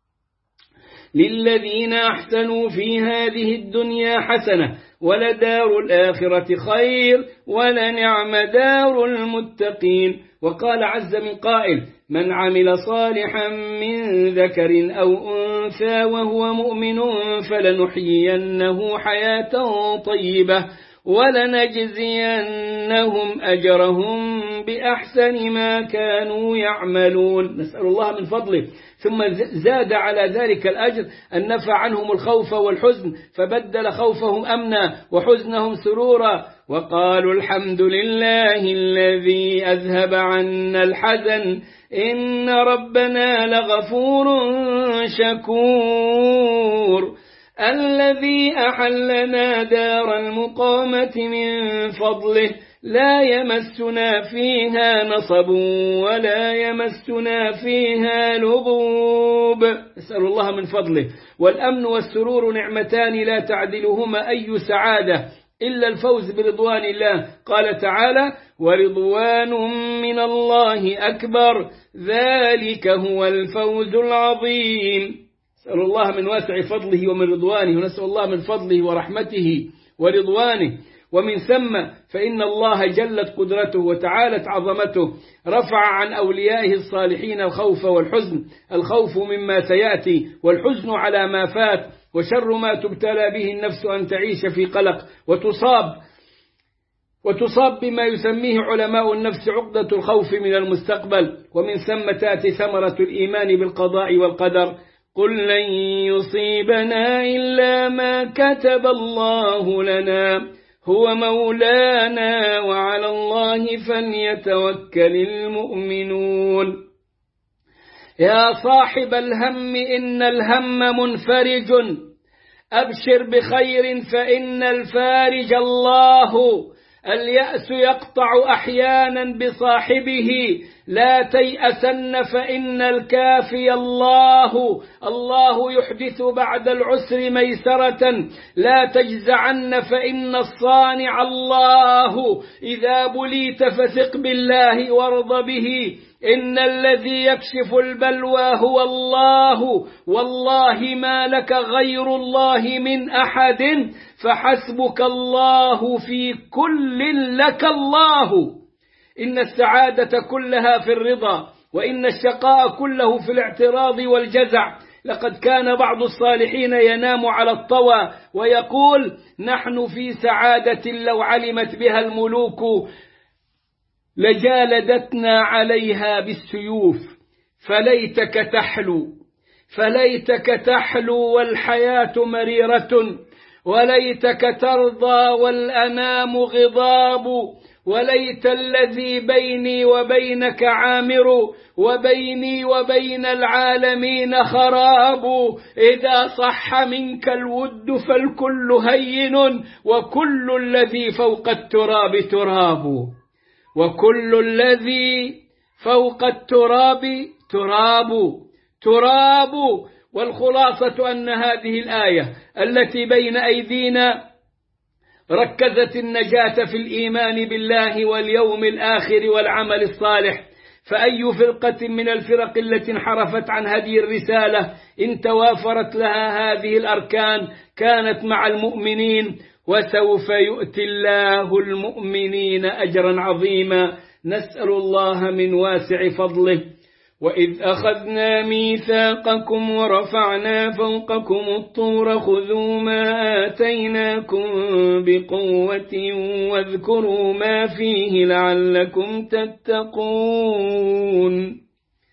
للذين أحسنوا في هذه الدنيا حسنة ولدار الآخرة خير ولنعم دار المتقين. وقال عز من قائل: من عمل صالحا من ذكر أو أنثى وهو مؤمن فلنحيينه حياة طيبة ولنجزينهم أجرهم بأحسن ما كانوا يعملون. نسأل الله من فضله. ثم زاد على ذلك الأجر أن نفى عنهم الخوف والحزن، فبدل خوفهم أمنا وحزنهم سرورا، وقالوا: الحمد لله الذي أذهب عنا الحزن إن ربنا لغفور شكور. الذي أحلنا دار المقامة من فضله لا يمسنا فيها نصب ولا يمسنا فيها لغوب. أسأل الله من فضله. والأمن والسرور نعمتان لا تعدلهما أي سعادة إلا الفوز برضوان الله. قال تعالى: ورضوان من الله أكبر ذلك هو الفوز العظيم. نسأل الله من واسع فضله ومن رضوانه، ونسأل الله من فضله ورحمته ورضوانه. ومن ثم فإن الله جلت قدرته وتعالت عظمته رفع عن أوليائه الصالحين الخوف والحزن، الخوف مما سيأتي والحزن على ما فات، وشر ما تبتلى به النفس أن تعيش في قلق وتصاب وتصاب بما يسميه علماء النفس عقدة الخوف من المستقبل. ومن ثم تأتي ثمرة الإيمان بالقضاء والقدر: قل لن يصيبنا إلا ما كتب الله لنا هو مولانا وعلى الله فليتوكل المؤمنون. يا صاحب الهم إن الهم منفرج، أبشر بخير فإن الفارج الله. اليأس يقطع أحيانا بصاحبه، لا تيأسن فإن الكافي الله. الله يحدث بعد العسر ميسرة، لا تجزعن فإن الصانع الله. إذا بليت فثق بالله وارض به، إن الذي يكشف البلوى هو الله. والله ما لك غير الله من أحد، فحسبك الله في كل لك الله. إن السعادة كلها في الرضا، وإن الشقاء كله في الاعتراض والجزع. لقد كان بعض الصالحين ينام على الطوى ويقول: نحن في سعادة لو علمت بها الملوك لجالدتنا عليها بالسيوف. فليتك تحلو فليتك تحلو والحياة مريرة، وليتك ترضى والأنام غضاب. وليت الذي بيني وبينك عامر، وبيني وبين العالمين خراب. إذا صح منك الود فالكل هين، وكل الذي فوق التراب تراب. وكل الذي فوق التراب تراب تراب. والخلاصة أن هذه الآية التي بين أيدينا ركزت النجاة في الإيمان بالله واليوم الآخر والعمل الصالح. فأي فرقة من الفرق التي انحرفت عن هذه الرسالة إن توافرت لها هذه الأركان كانت مع المؤمنين، وسوف يؤتي الله المؤمنين أجرا عظيما. نسأل الله من واسع فضله: وإذ أخذنا ميثاقكم ورفعنا فوقكم الطور خذوا ما آتيناكم بقوة واذكروا ما فيه لعلكم تتقون.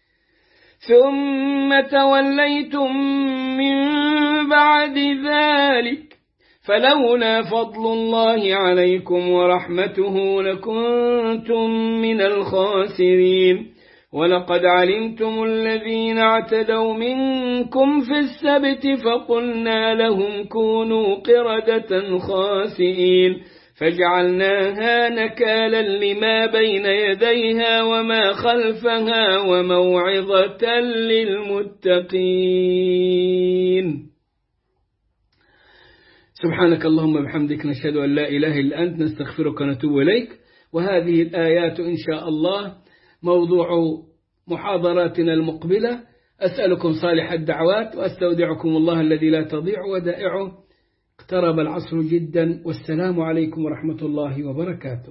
ثم توليتم من بعد ذلك فلولا فضل الله عليكم ورحمته لكنتم من الخاسرين. ولقد علمتم الذين اعتدوا منكم في السبت فقلنا لهم كونوا قردة خاسئين، فجعلناها نكالا لما بين يديها وما خلفها وموعظة للمتقين. سبحانك اللهم بحمدك، نشهد أن لا إله إلا أنت، نستغفرك ونتوب إليك. وهذه الآيات إن شاء الله موضوع محاضراتنا المقبلة. أسألكم صالح الدعوات وأستودعكم الله الذي لا تضيع ودائعه. اقترب العصر جدا، والسلام عليكم ورحمة الله وبركاته.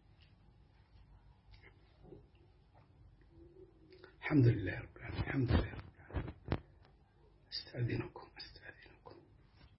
الحمد لله رب العالمين. الحمد لله.